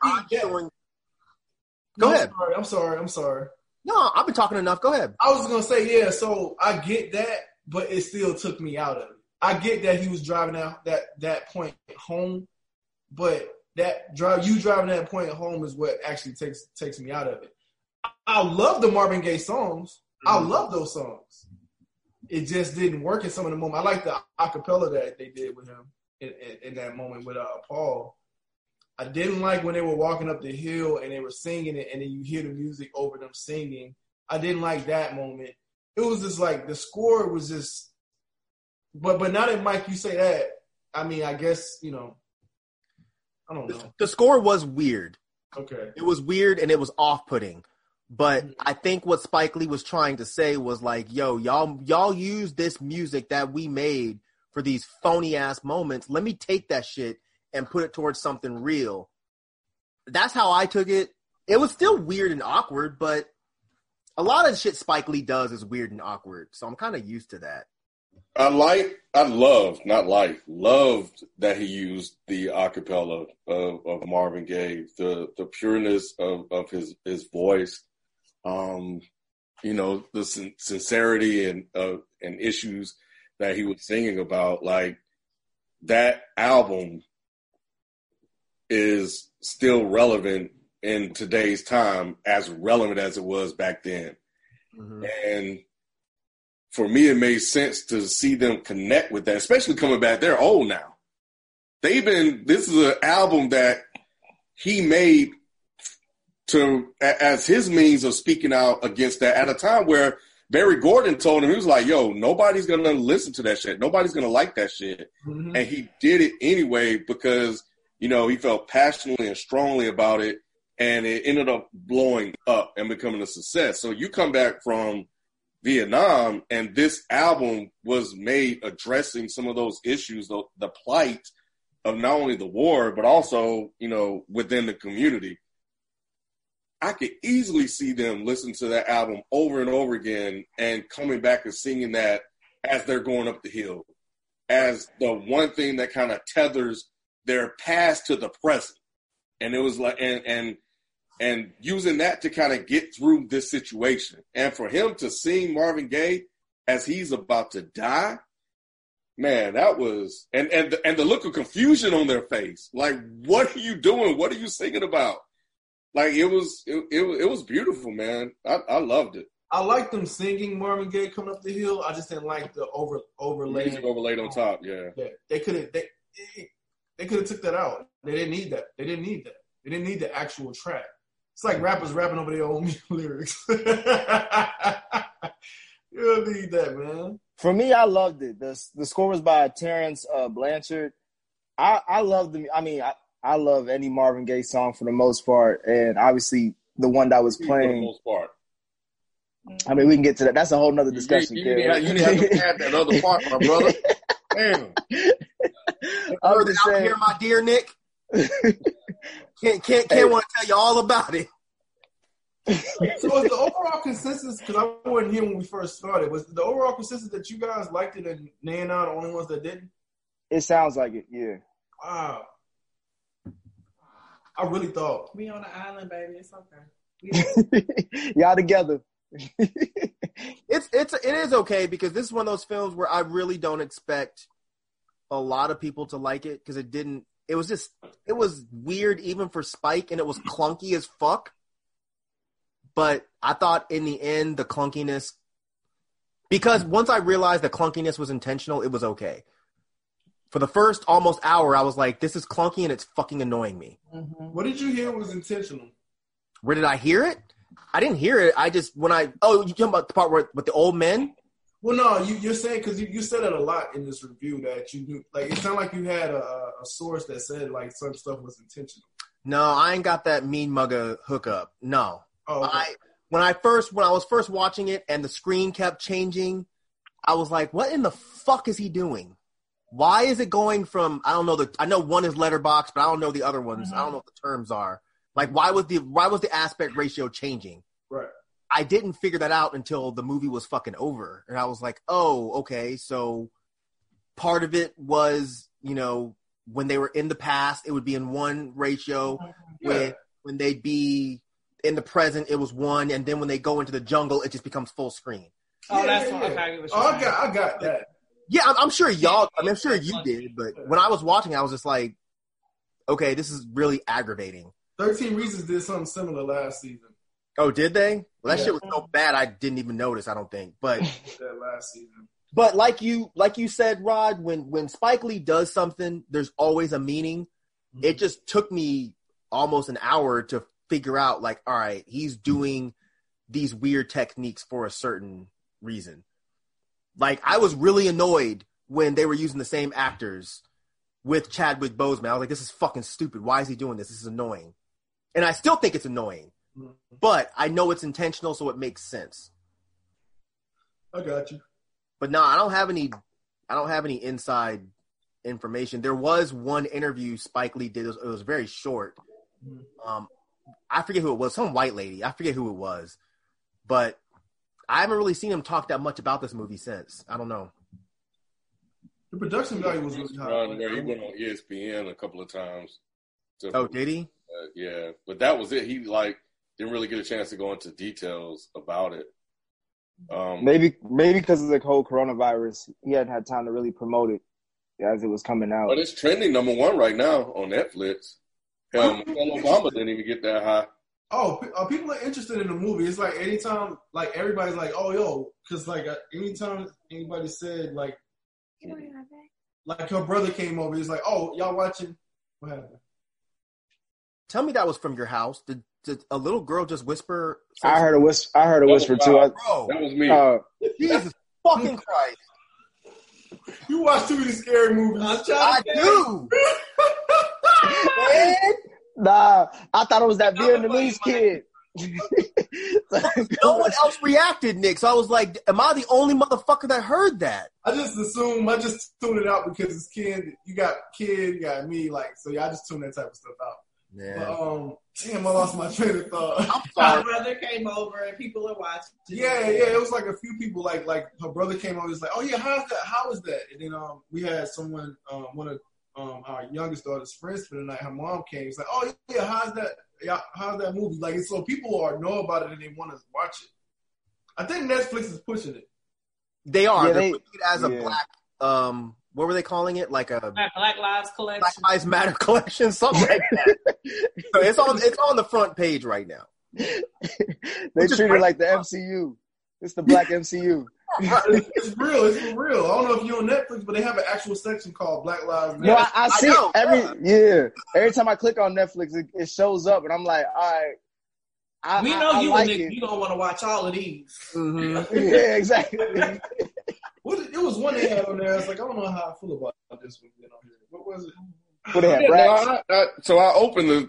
Go ahead. I'm sorry. No, I've been talking enough. Go ahead. I was going to say, yeah, so I get that, but it still took me out of it. I get that he was driving out that point home, but driving that point home is what actually takes me out of it. I love the Marvin Gaye songs. I love those songs. It just didn't work in some of the moments. I like the acapella that they did with him in that moment with Paul. I didn't like when they were walking up the hill and they were singing it and then you hear the music over them singing. I didn't like that moment. It was just like the score was just, but now that, Mike, you say that, I mean, I guess, you know, I don't know. The score was weird. Okay. It was weird and it was off-putting. But I think what Spike Lee was trying to say was like, yo, y'all use this music that we made for these phony ass moments. Let me take that shit and put it towards something real. That's how I took it. It was still weird and awkward, but a lot of the shit Spike Lee does is weird and awkward. So I'm kind of used to that. Loved that he used the acapella of Marvin Gaye, the pureness of his voice, you know, the sincerity and issues that he was singing about. Like, that album is still relevant in today's time, as relevant as it was back then. Mm-hmm. And for me, it made sense to see them connect with that, especially coming back. They're old now. This is an album that he made as his means of speaking out against that at a time where Barry Gordon told him, he was like, yo, nobody's going to listen to that shit. Nobody's going to like that shit. Mm-hmm. And he did it anyway because, you know, he felt passionately and strongly about it, and it ended up blowing up and becoming a success. So you come back from Vietnam, and this album was made addressing some of those issues, the plight of not only the war, but also, you know, within the community. I could easily see them listen to that album over and over again and coming back and singing that as they're going up the hill. as the one thing that kind of tethers their past to the present. And it was like, and using that to kind of get through this situation. And for him to sing Marvin Gaye as he's about to die, man, that was, and the look of confusion on their face. Like, what are you doing? What are you singing about? Like, it was beautiful, man. I loved it. I liked them singing Marvin Gaye coming up the hill. I just didn't like the overlay. Music overlaid on top, yeah. They could have took that out. They didn't need that. They didn't need the actual track. It's like rappers rapping over their own lyrics. You don't need that, man. For me, I loved it. The score was by Terrence Blanchard. I loved them. I mean, I love any Marvin Gaye song for the most part, and obviously the one that was playing. For the most part. I mean, we can get to that. That's a whole nother discussion. You didn't have to add that other part, my brother. Damn. Out here, my dear Nick. Can't want to tell you all about it. So was the overall consensus, because I wasn't here when we first started, was the overall consensus that you guys liked it and Nay and I the only ones that didn't? It sounds like it, yeah. Wow. I really thought. We on the island, baby. It's okay. Y'all together. It is okay, because this is one of those films where I really don't expect a lot of people to like it, because it was weird even for Spike, and it was clunky as fuck. But I thought in the end, the clunkiness, because once I realized the clunkiness was intentional, it was okay. For the first almost hour, I was like, this is clunky and it's fucking annoying me. Mm-hmm. What did you hear was intentional? Where did I hear it? I didn't hear it. You talking about the part with the old men? Well, no, you're saying, because you said it a lot in this review that you knew, like, it sounded like you had a source that said, like, some stuff was intentional. No, I ain't got that mean mugga hookup. No. Oh, okay. When I was first watching it and the screen kept changing, I was like, what in the fuck is he doing? Why is it going from, I know one is letterbox, but I don't know the other ones. Mm-hmm. I don't know what the terms are. Like, why was the aspect ratio changing? Right. I didn't figure that out until the movie was fucking over. And I was like, oh, okay. So part of it was, when they were in the past, it would be in one ratio. Yeah. When they'd be in the present, it was one. And then when they go into the jungle, it just becomes full screen. Oh, that's what I got that. Yeah, I'm sure I'm sure you did. But when I was watching, I was just like, okay, this is really aggravating. 13 Reasons did something similar last season. Oh, did they? Well, that shit was so bad I didn't even notice, I don't think. But that last season. But like you said, Rod, when Spike Lee does something, there's always a meaning. Mm-hmm. It just took me almost an hour to figure out, like, all right, he's doing these weird techniques for a certain reason. Like, I was really annoyed when they were using the same actors with Chadwick Boseman. I was like, this is fucking stupid. Why is he doing this? This is annoying. And I still think it's annoying. Mm-hmm. But I know it's intentional, so it makes sense. I got you. But no, I don't have any inside information. There was one interview Spike Lee did. It was very short. Mm-hmm. I forget who it was. Some white lady. I forget who it was. But I haven't really seen him talk that much about this movie since. I don't know. The production value was really high. He went on ESPN a couple of times. Did he? Yeah, but that was it. He didn't really get a chance to go into details about it. Maybe because of the whole coronavirus, he hadn't had time to really promote it as it was coming out. But it's trending #1 right now on Netflix. Michelle Obama didn't even get that high. Oh, people are interested in the movie. It's like anytime, like everybody's like, oh, yo, because like anytime anybody said like her brother came over, he's like, oh, y'all watching? What happened? Tell me that was from your house. Did a little girl just whisper? I heard a whisper too. Bro, that was me. Jesus fucking Christ! You watch too many scary movies. I do. Nah, I thought it was that Vietnamese kid. No one else reacted, Nick. So I was like, am I the only motherfucker that heard that? I just tuned it out because it's kid. You got me, like, so y'all just tune that type of stuff out. Yeah. But, damn, I lost my train of thought. I'm sorry. My brother came over and people are watching. Yeah. It was like a few people, like her brother came over. He was like, "Oh yeah, how's that? How is that?" And then we had someone, one of our youngest daughter's friends for the night. Her mom came. He's like, "Oh yeah, how's that? Yeah, how's that movie?" Like, so people know about it and they want to watch it. I think Netflix is pushing it. They are. Yeah, They're putting it as a black. What were they calling it? Like a Black Lives Collection. Black Lives Matter collection, something like that. So it's on the front page right now. They treat it like the MCU. It's the black MCU. It's real. It's for real. I don't know if you're on Netflix, but they have an actual section called Black Lives Matter. No, I see it every time I click on Netflix, it shows up, and I'm like, all right. We know you don't want to watch all of these. Mm-hmm. Yeah, exactly. It was one they had on there. I was like, I don't know how I feel about this one. What was it? What they had, so I opened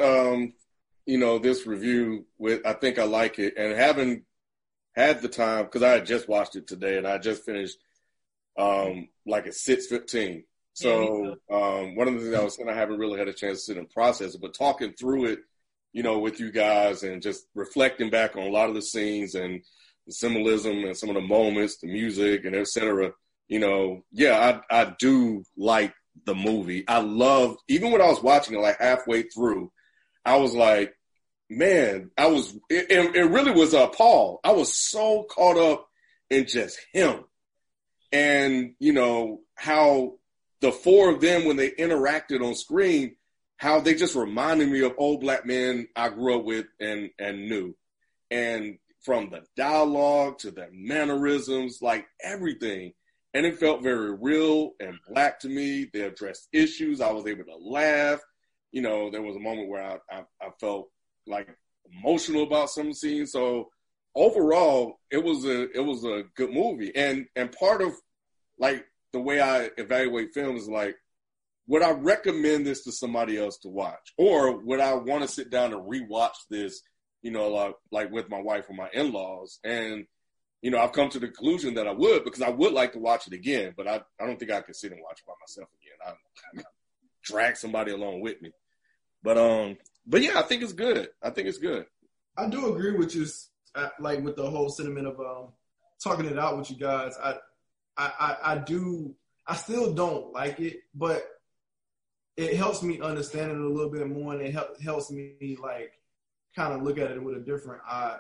this review with, I think I like it, and having had the time, because I had just watched it today, and I just finished like at 6:15. So one of the things I was saying, I haven't really had a chance to sit and process it, but talking through it, with you guys and just reflecting back on a lot of the scenes and the symbolism and some of the moments, the music and et cetera, I do like the movie. I loved, even when I was watching it like halfway through, I was like, man, it really was Paul. I was so caught up in just him and, how the four of them, when they interacted on screen, how they just reminded me of old black men I grew up with and knew. And from the dialogue to their mannerisms, like everything. And it felt very real and black to me. They addressed issues. I was able to laugh. There was a moment where I felt like emotional about some scenes. So overall, it was a good movie. And part of like the way I evaluate films is like, would I recommend this to somebody else to watch? Or would I want to sit down and rewatch this, like with my wife or my in-laws? And, I've come to the conclusion that I would, because I would like to watch it again, but I don't think I could sit and watch it by myself again. I drag somebody along with me. But yeah, I think it's good. I do agree with you, like with the whole sentiment of talking it out with you guys. I still don't like it, but it helps me understand it a little bit more, and it helps me like kind of look at it with a different eye.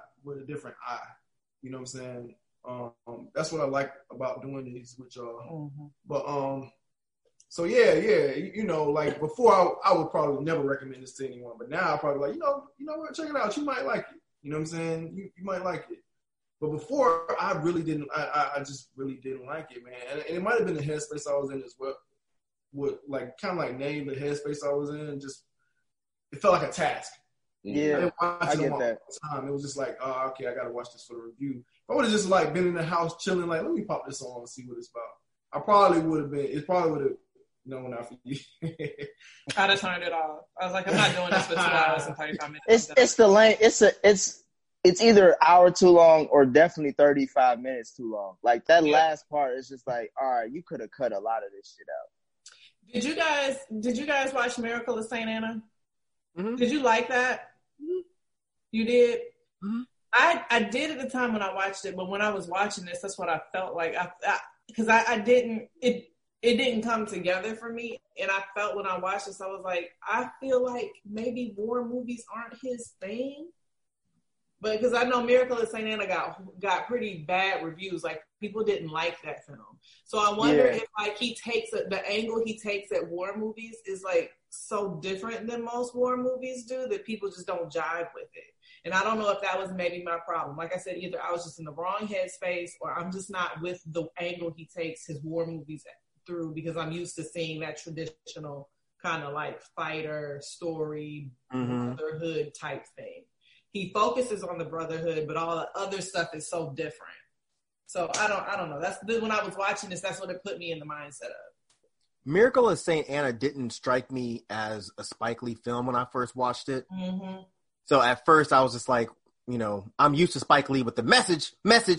You know what I'm saying? That's what I like about doing these with y'all. Mm-hmm. But so yeah, like before I would probably never recommend this to anyone, but now I probably like, you know what, check it out. You might like it. You know what I'm saying? You might like it. But before, I really didn't. I just really didn't like it, man. And it might have been the headspace I was in as well. Would like kind of like name the headspace I was in. Just it felt like a task. Yeah, I get that. Time. It was just like, oh, okay, I got to watch this for the review. If I would have just like been in the house chilling, like, let me pop this on and see what it's about. I probably would have been. It probably would have known after you. I'd have turned it off. I was like, I'm not doing this for 2 hours and 35 minutes. It's the lane. It's either an hour too long or definitely 35 minutes too long. Like that last part is just like, all right, you could have cut a lot of this shit out. Did you guys watch Miracle of St. Anna? Mm-hmm. Did you like that? Mm-hmm. You did? Mm-hmm. I did at the time when I watched it, but when I was watching this, that's what I felt like. Because I didn't, it didn't come together for me. And I felt when I watched this, I was like, I feel like maybe war movies aren't his thing. But because I know Miracle of St. Anna got pretty bad reviews. Like, people didn't like that film. So I wonder if, like, the angle he takes at war movies is, like, so different than most war movies do that people just don't jive with it. And I don't know if that was maybe my problem. Like I said, either I was just in the wrong headspace or I'm just not with the angle he takes his war movies through, because I'm used to seeing that traditional kind of, like, fighter, story, brotherhood type thing. He focuses on the brotherhood, but all the other stuff is so different. So I don't know. That's when I was watching this, that's what it put me in the mindset of. Miracle of St. Anna didn't strike me as a Spike Lee film when I first watched it. Mm-hmm. So at first I was just like, I'm used to Spike Lee with the message,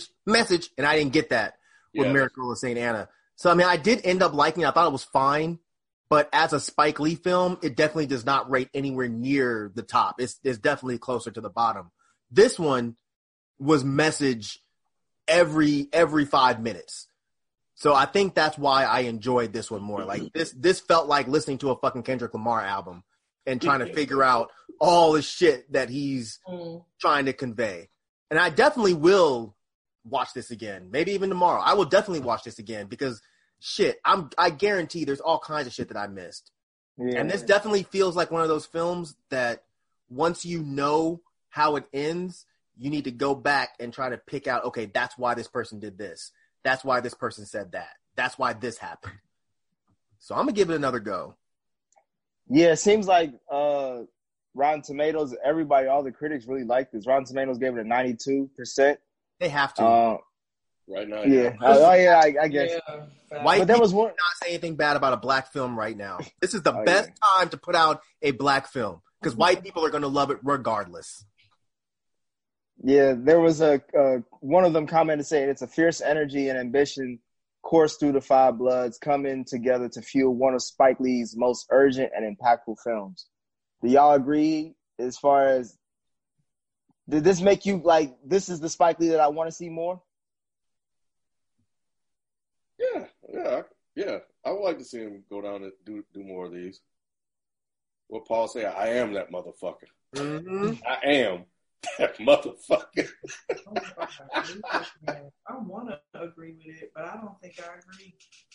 and I didn't get that with Miracle of St. Anna. So, I mean, I did end up liking it. I thought it was fine. But as a Spike Lee film, it definitely does not rate anywhere near the top. It's definitely closer to the bottom. This one was message every 5 minutes. So I think that's why I enjoyed this one more. Like this felt like listening to a fucking Kendrick Lamar album and trying to figure out all the shit that he's trying to convey. And I definitely will watch this again. Maybe even tomorrow. I will definitely watch this again because shit, I guarantee there's all kinds of shit that I missed. Yeah. And this definitely feels like one of those films that once you know how it ends, you need to go back and try to pick out, okay, that's why this person did this. That's why this person said that. That's why this happened. So I'm going to give it another go. Yeah, it seems like Rotten Tomatoes, everybody, all the critics really like this. Rotten Tomatoes gave it a 92%. They have to. Right now. Yeah. I guess. Yeah, White but there people was one. do not say anything bad about a black film right now. This is the best time to put out a black film because white people are going to love it regardless. Yeah, there was one of them commented saying it's a fierce energy and ambition course through the Five Bloods coming together to fuel one of Spike Lee's most urgent and impactful films. Do y'all agree as far as, did this make you like, this is the Spike Lee that I want to see more? Yeah. I would like to see him go down and do more of these. What Paul say, I am that motherfucker. Mm-hmm. I am that motherfucker. I want to agree with it, but I don't think I agree.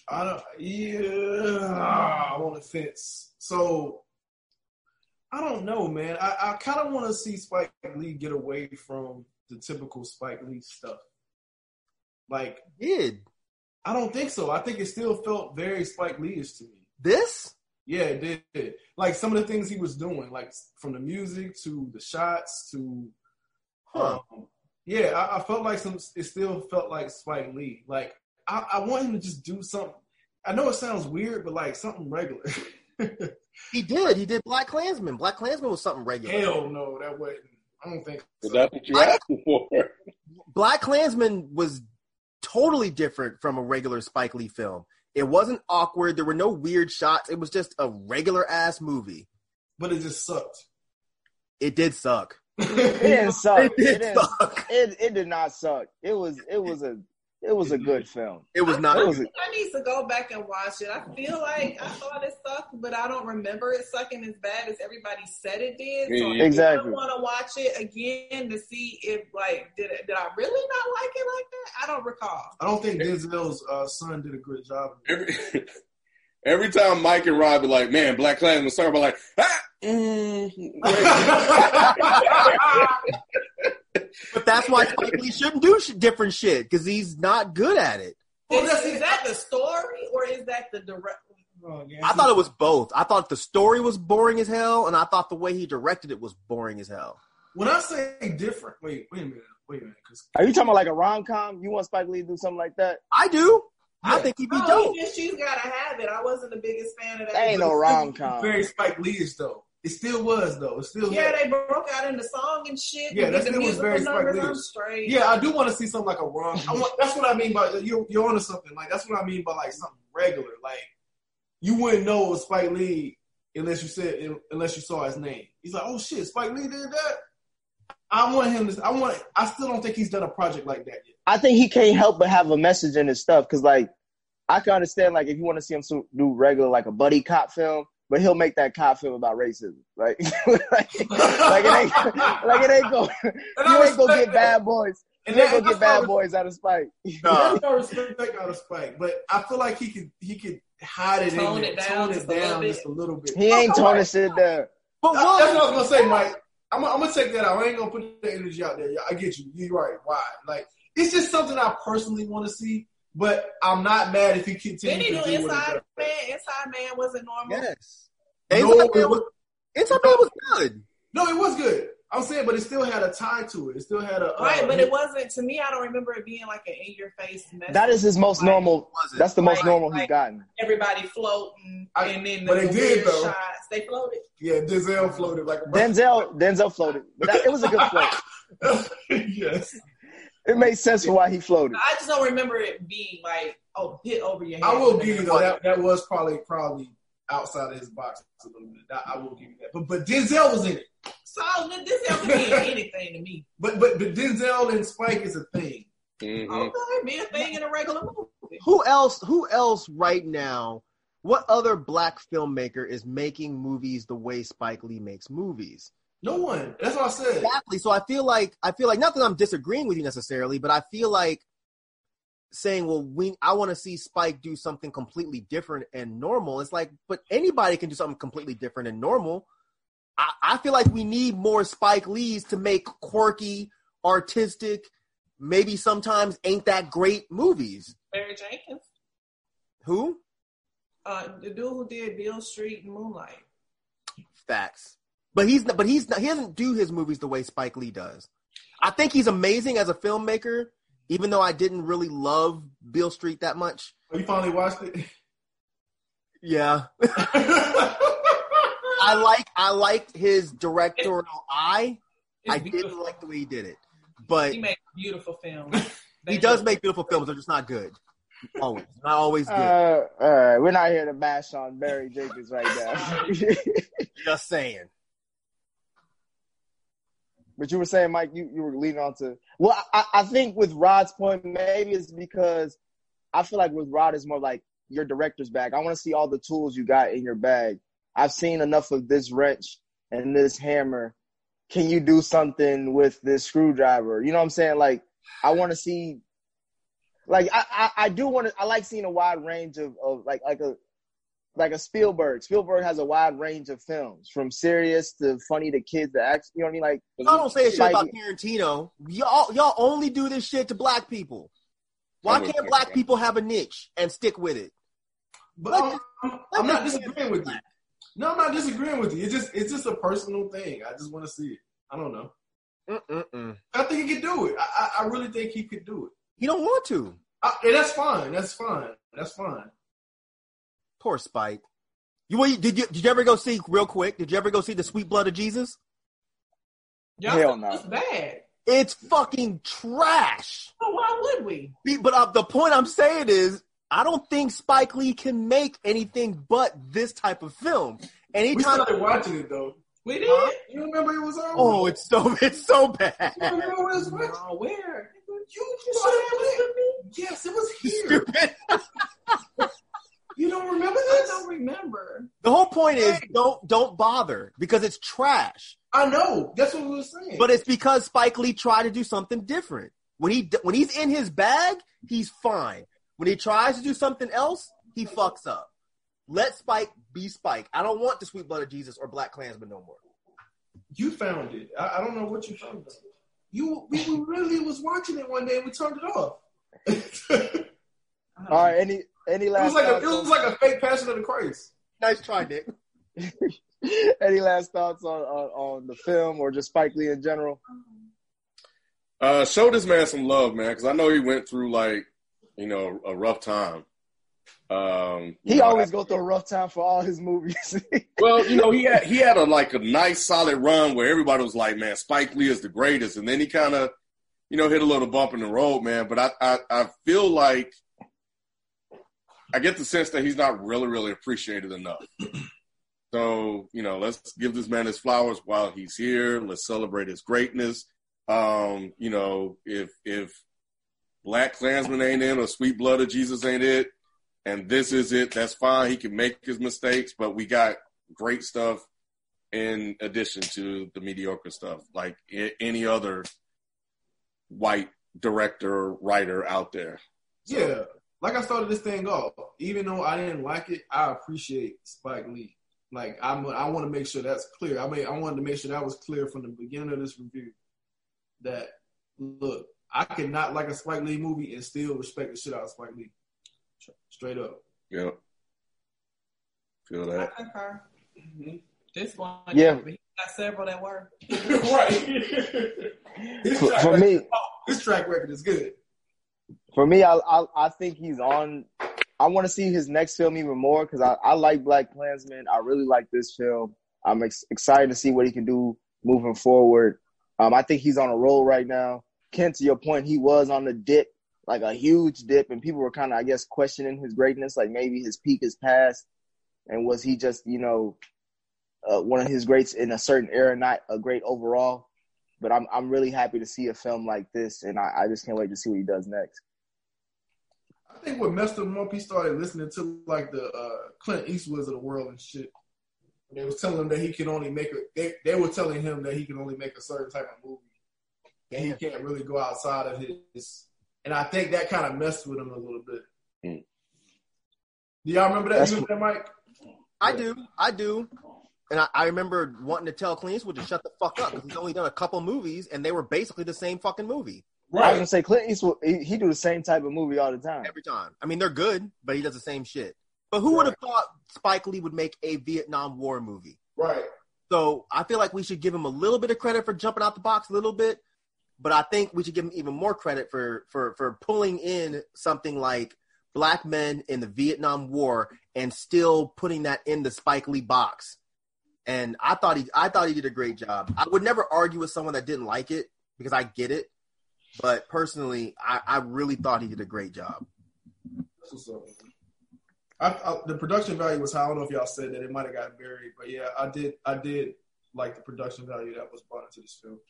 I'm on the fence. So, I don't know, man. I kind of want to see Spike Lee get away from the typical Spike Lee stuff. Like, I don't think so. I think it still felt very Spike Lee-ish to me. This? Yeah, it did. Like some of the things he was doing, like from the music to the shots to, I felt like it still felt like Spike Lee. Like I want him to just do something. I know it sounds weird, but like something regular. He did Black Klansman. Black Klansman was something regular. Hell no, that wasn't. I don't think so. That's what you asked for. Black Klansman was totally different from a regular Spike Lee film. It wasn't awkward. There were no weird shots. It was just a regular-ass movie. But it just sucked. It did suck. It didn't suck. It did suck. It did not suck. It was a good film. It was not. I need to go back and watch it. I feel like I thought it sucked, but I don't remember it sucking as bad as everybody said it did. So exactly. I want to watch it again to see if, like, did I really not like it like that? I don't recall. I don't think Denzel's son did a good job. Every time Mike and Rob be like, man, Black Klansman, sorry about like, But that's why Spike Lee shouldn't do different shit, because he's not good at it. Is that the story, or is that the direct? Oh, yeah. I thought it was both. I thought the story was boring as hell, and I thought the way he directed it was boring as hell. When I say different, wait a minute. Are you talking about like a rom-com? You want Spike Lee to do something like that? I do. Yeah. I think he'd be dope. She's gotta have it. I wasn't the biggest fan of that. Ain't no rom-com. Very Spike Lee-ish though. It still was though. It still they broke out in the song and shit. Yeah, that still was very Spike Lee. Yeah, I do want to see something like a rom. That's what I mean by you're onto something. Like that's what I mean by like something regular. Like you wouldn't know it was Spike Lee unless you saw his name. He's like, oh shit, Spike Lee did that. I still don't think he's done a project like that yet. I think he can't help but have a message in his stuff because like I can understand like if you want to see him do regular like a buddy cop film. But he'll make that cop film about racism, like it ain't go. You ain't gonna get bad boys. You ain't gonna get bad boys out of Spike. No respect out of Spike, but I feel like he could hide it tone it down just a little bit. He ain't toning shit down. But that's what I was gonna say, Mike. I'm gonna take that out. I ain't gonna put the energy out there. I get you. You're right. Why? Like it's just something I personally want to see. But I'm not mad if he continues to do what he does. Inside Man wasn't normal. Yes. Inside Man was good. No, it was good. I'm saying, but it still had a tie to it. It still had a right, but it wasn't. To me, I don't remember it being like an in-your-face message. That is his most normal. That's the most normal he's gotten. Everybody floating, and then but they did though. Shots, they floated. Yeah, Denzel floated like a Denzel floated. But it was a good float. Yes. It made sense for why he floated. I just don't remember it being like, hit over your head. I will give you though, that was probably outside of his box a little bit. I will give you that. But Denzel was in it. So this don't mean anything to me. But Denzel and Spike is a thing. Mm-hmm. Okay, be a thing in a regular movie. Who else right now? What other black filmmaker is making movies the way Spike Lee makes movies? No one. That's what I said. Exactly. So I feel like not that I'm disagreeing with you necessarily, but I feel like saying, well, I want to see Spike do something completely different and normal. It's like, but anybody can do something completely different and normal. I feel like we need more Spike Lees to make quirky, artistic, maybe sometimes ain't that great movies. Barry Jenkins. Who? The dude who did Beale Street and Moonlight. Facts. But he doesn't do his movies the way Spike Lee does. I think he's amazing as a filmmaker, even though I didn't really love Beale Street that much. Oh, you finally watched it? Yeah. I liked his directorial eye. I didn't like the way he did it. But he makes beautiful films. He does make beautiful films, they're just not good. Always. Not always good. All right. We're not here to bash on Barry Jenkins right now. Just saying. But you were saying, Mike, you were leaning on to... Well, I think with Rod's point, maybe it's because I feel like with Rod, it's more like your director's bag. I want to see all the tools you got in your bag. I've seen enough of this wrench and this hammer. Can you do something with this screwdriver? You know what I'm saying? Like, I want to see... Like, I do want to... I like seeing a wide range of like a Spielberg. Spielberg has a wide range of films, from serious to funny to kids to action. You know what I mean? Like, y'all don't say shit about Tarantino. Y'all only do this shit to black people. Why can't black people have a niche and stick with it? But I'm not disagreeing with you. No, I'm not disagreeing with you. It's just a personal thing. I just want to see it. I don't know. I think he could do it. I really think he could do it. He don't want to. And that's fine. That's fine. Poor Spike. Did you ever go see, real quick, did you ever go see The Sweet Blood of Jesus? Hell no. It's bad. It's fucking trash. Well, why would we? But the point I'm saying is, I don't think Spike Lee can make anything but this type of film. We started watching it, though. We did. You remember it was on? Oh, it's so bad. You remember it was watching? Oh, where? You saw it? Yes, it was here. You don't remember this? I don't remember. The whole point is don't bother because it's trash. I know. That's what we were saying. But it's because Spike Lee tried to do something different. When he's in his bag, he's fine. When he tries to do something else, he fucks up. Let Spike be Spike. I don't want The Sweet Blood of Jesus or Black Klansman no more. You found it. I don't know what you found. We really was watching it one day and we turned it off. All right. Any last? It was like a fake Passion of the Christ. Nice try, Nick. Any last thoughts on the film or just Spike Lee in general? Show this man some love, man, because I know he went through a rough time. He always goes through a rough time for all his movies. Well, he had a nice solid run where everybody was like, man, Spike Lee is the greatest, and then he kind of hit a little bump in the road, man. But I feel like I get the sense that he's not really, really appreciated enough. So, let's give this man his flowers while he's here. Let's celebrate his greatness. If Black Klansman ain't in or Sweet Blood of Jesus ain't it, and this is it, that's fine. He can make his mistakes, but we got great stuff in addition to the mediocre stuff, like any other white director or writer out there. So, yeah. Like I started this thing off, even though I didn't like it, I appreciate Spike Lee. Like I want to make sure that's clear. I wanted to make sure that was clear from the beginning of this review. That look, I can not like a Spike Lee movie and still respect the shit out of Spike Lee. Straight up. Yep. Feel that. I concur. Mm-hmm. This one, yeah. He got several that were. Right. For me, his track record is good. For me, I think he's on. I want to see his next film even more because I like Black Klansman. I really like this film. I'm excited to see what he can do moving forward. I think he's on a roll right now. Ken, to your point, he was on the dip, like a huge dip, and people were kind of, I guess, questioning his greatness, like maybe his peak is past. And was he just, one of his greats in a certain era, not a great overall? But I'm really happy to see a film like this, and I just can't wait to see what he does next. I think what messed him up, he started listening to like the Clint Eastwoods of the world and shit. And they was telling him that he can only make they were telling him that he can only make a certain type of movie. And he can't really go outside of his. And I think that kind of messed with him a little bit. Mm. Do y'all remember that? You remember that, Mike? I do. And I remember wanting to tell Clint Eastwood to shut the fuck up because he's only done a couple movies and they were basically the same fucking movie. Right. I was going to say, Clint Eastwood, he do the same type of movie all the time. Every time. I mean, they're good, but he does the same shit. But who would have thought Spike Lee would make a Vietnam War movie? Right. So I feel like we should give him a little bit of credit for jumping out the box a little bit, but I think we should give him even more credit for pulling in something like black men in the Vietnam War and still putting that in the Spike Lee box. And I thought he did a great job. I would never argue with someone that didn't like it because I get it. But personally, I really thought he did a great job. The production value was high. I don't know if y'all said that. It might have gotten buried. But yeah, I did like the production value that was brought into this film.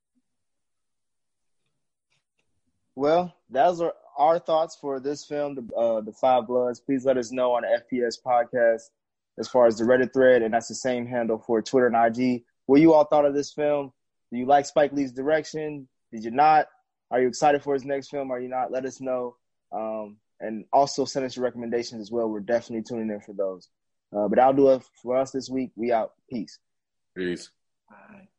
Well, those are our thoughts for this film, The Five Bloods. Please let us know on the FPS podcast as far as the Reddit thread, and that's the same handle for Twitter and IG. What you all thought of this film? Do you like Spike Lee's direction? Did you not? Are you excited for his next film? Are you not? Let us know. And also send us your recommendations as well. We're definitely tuning in for those. But I'll do it for us this week. We out. Peace. Peace. Bye.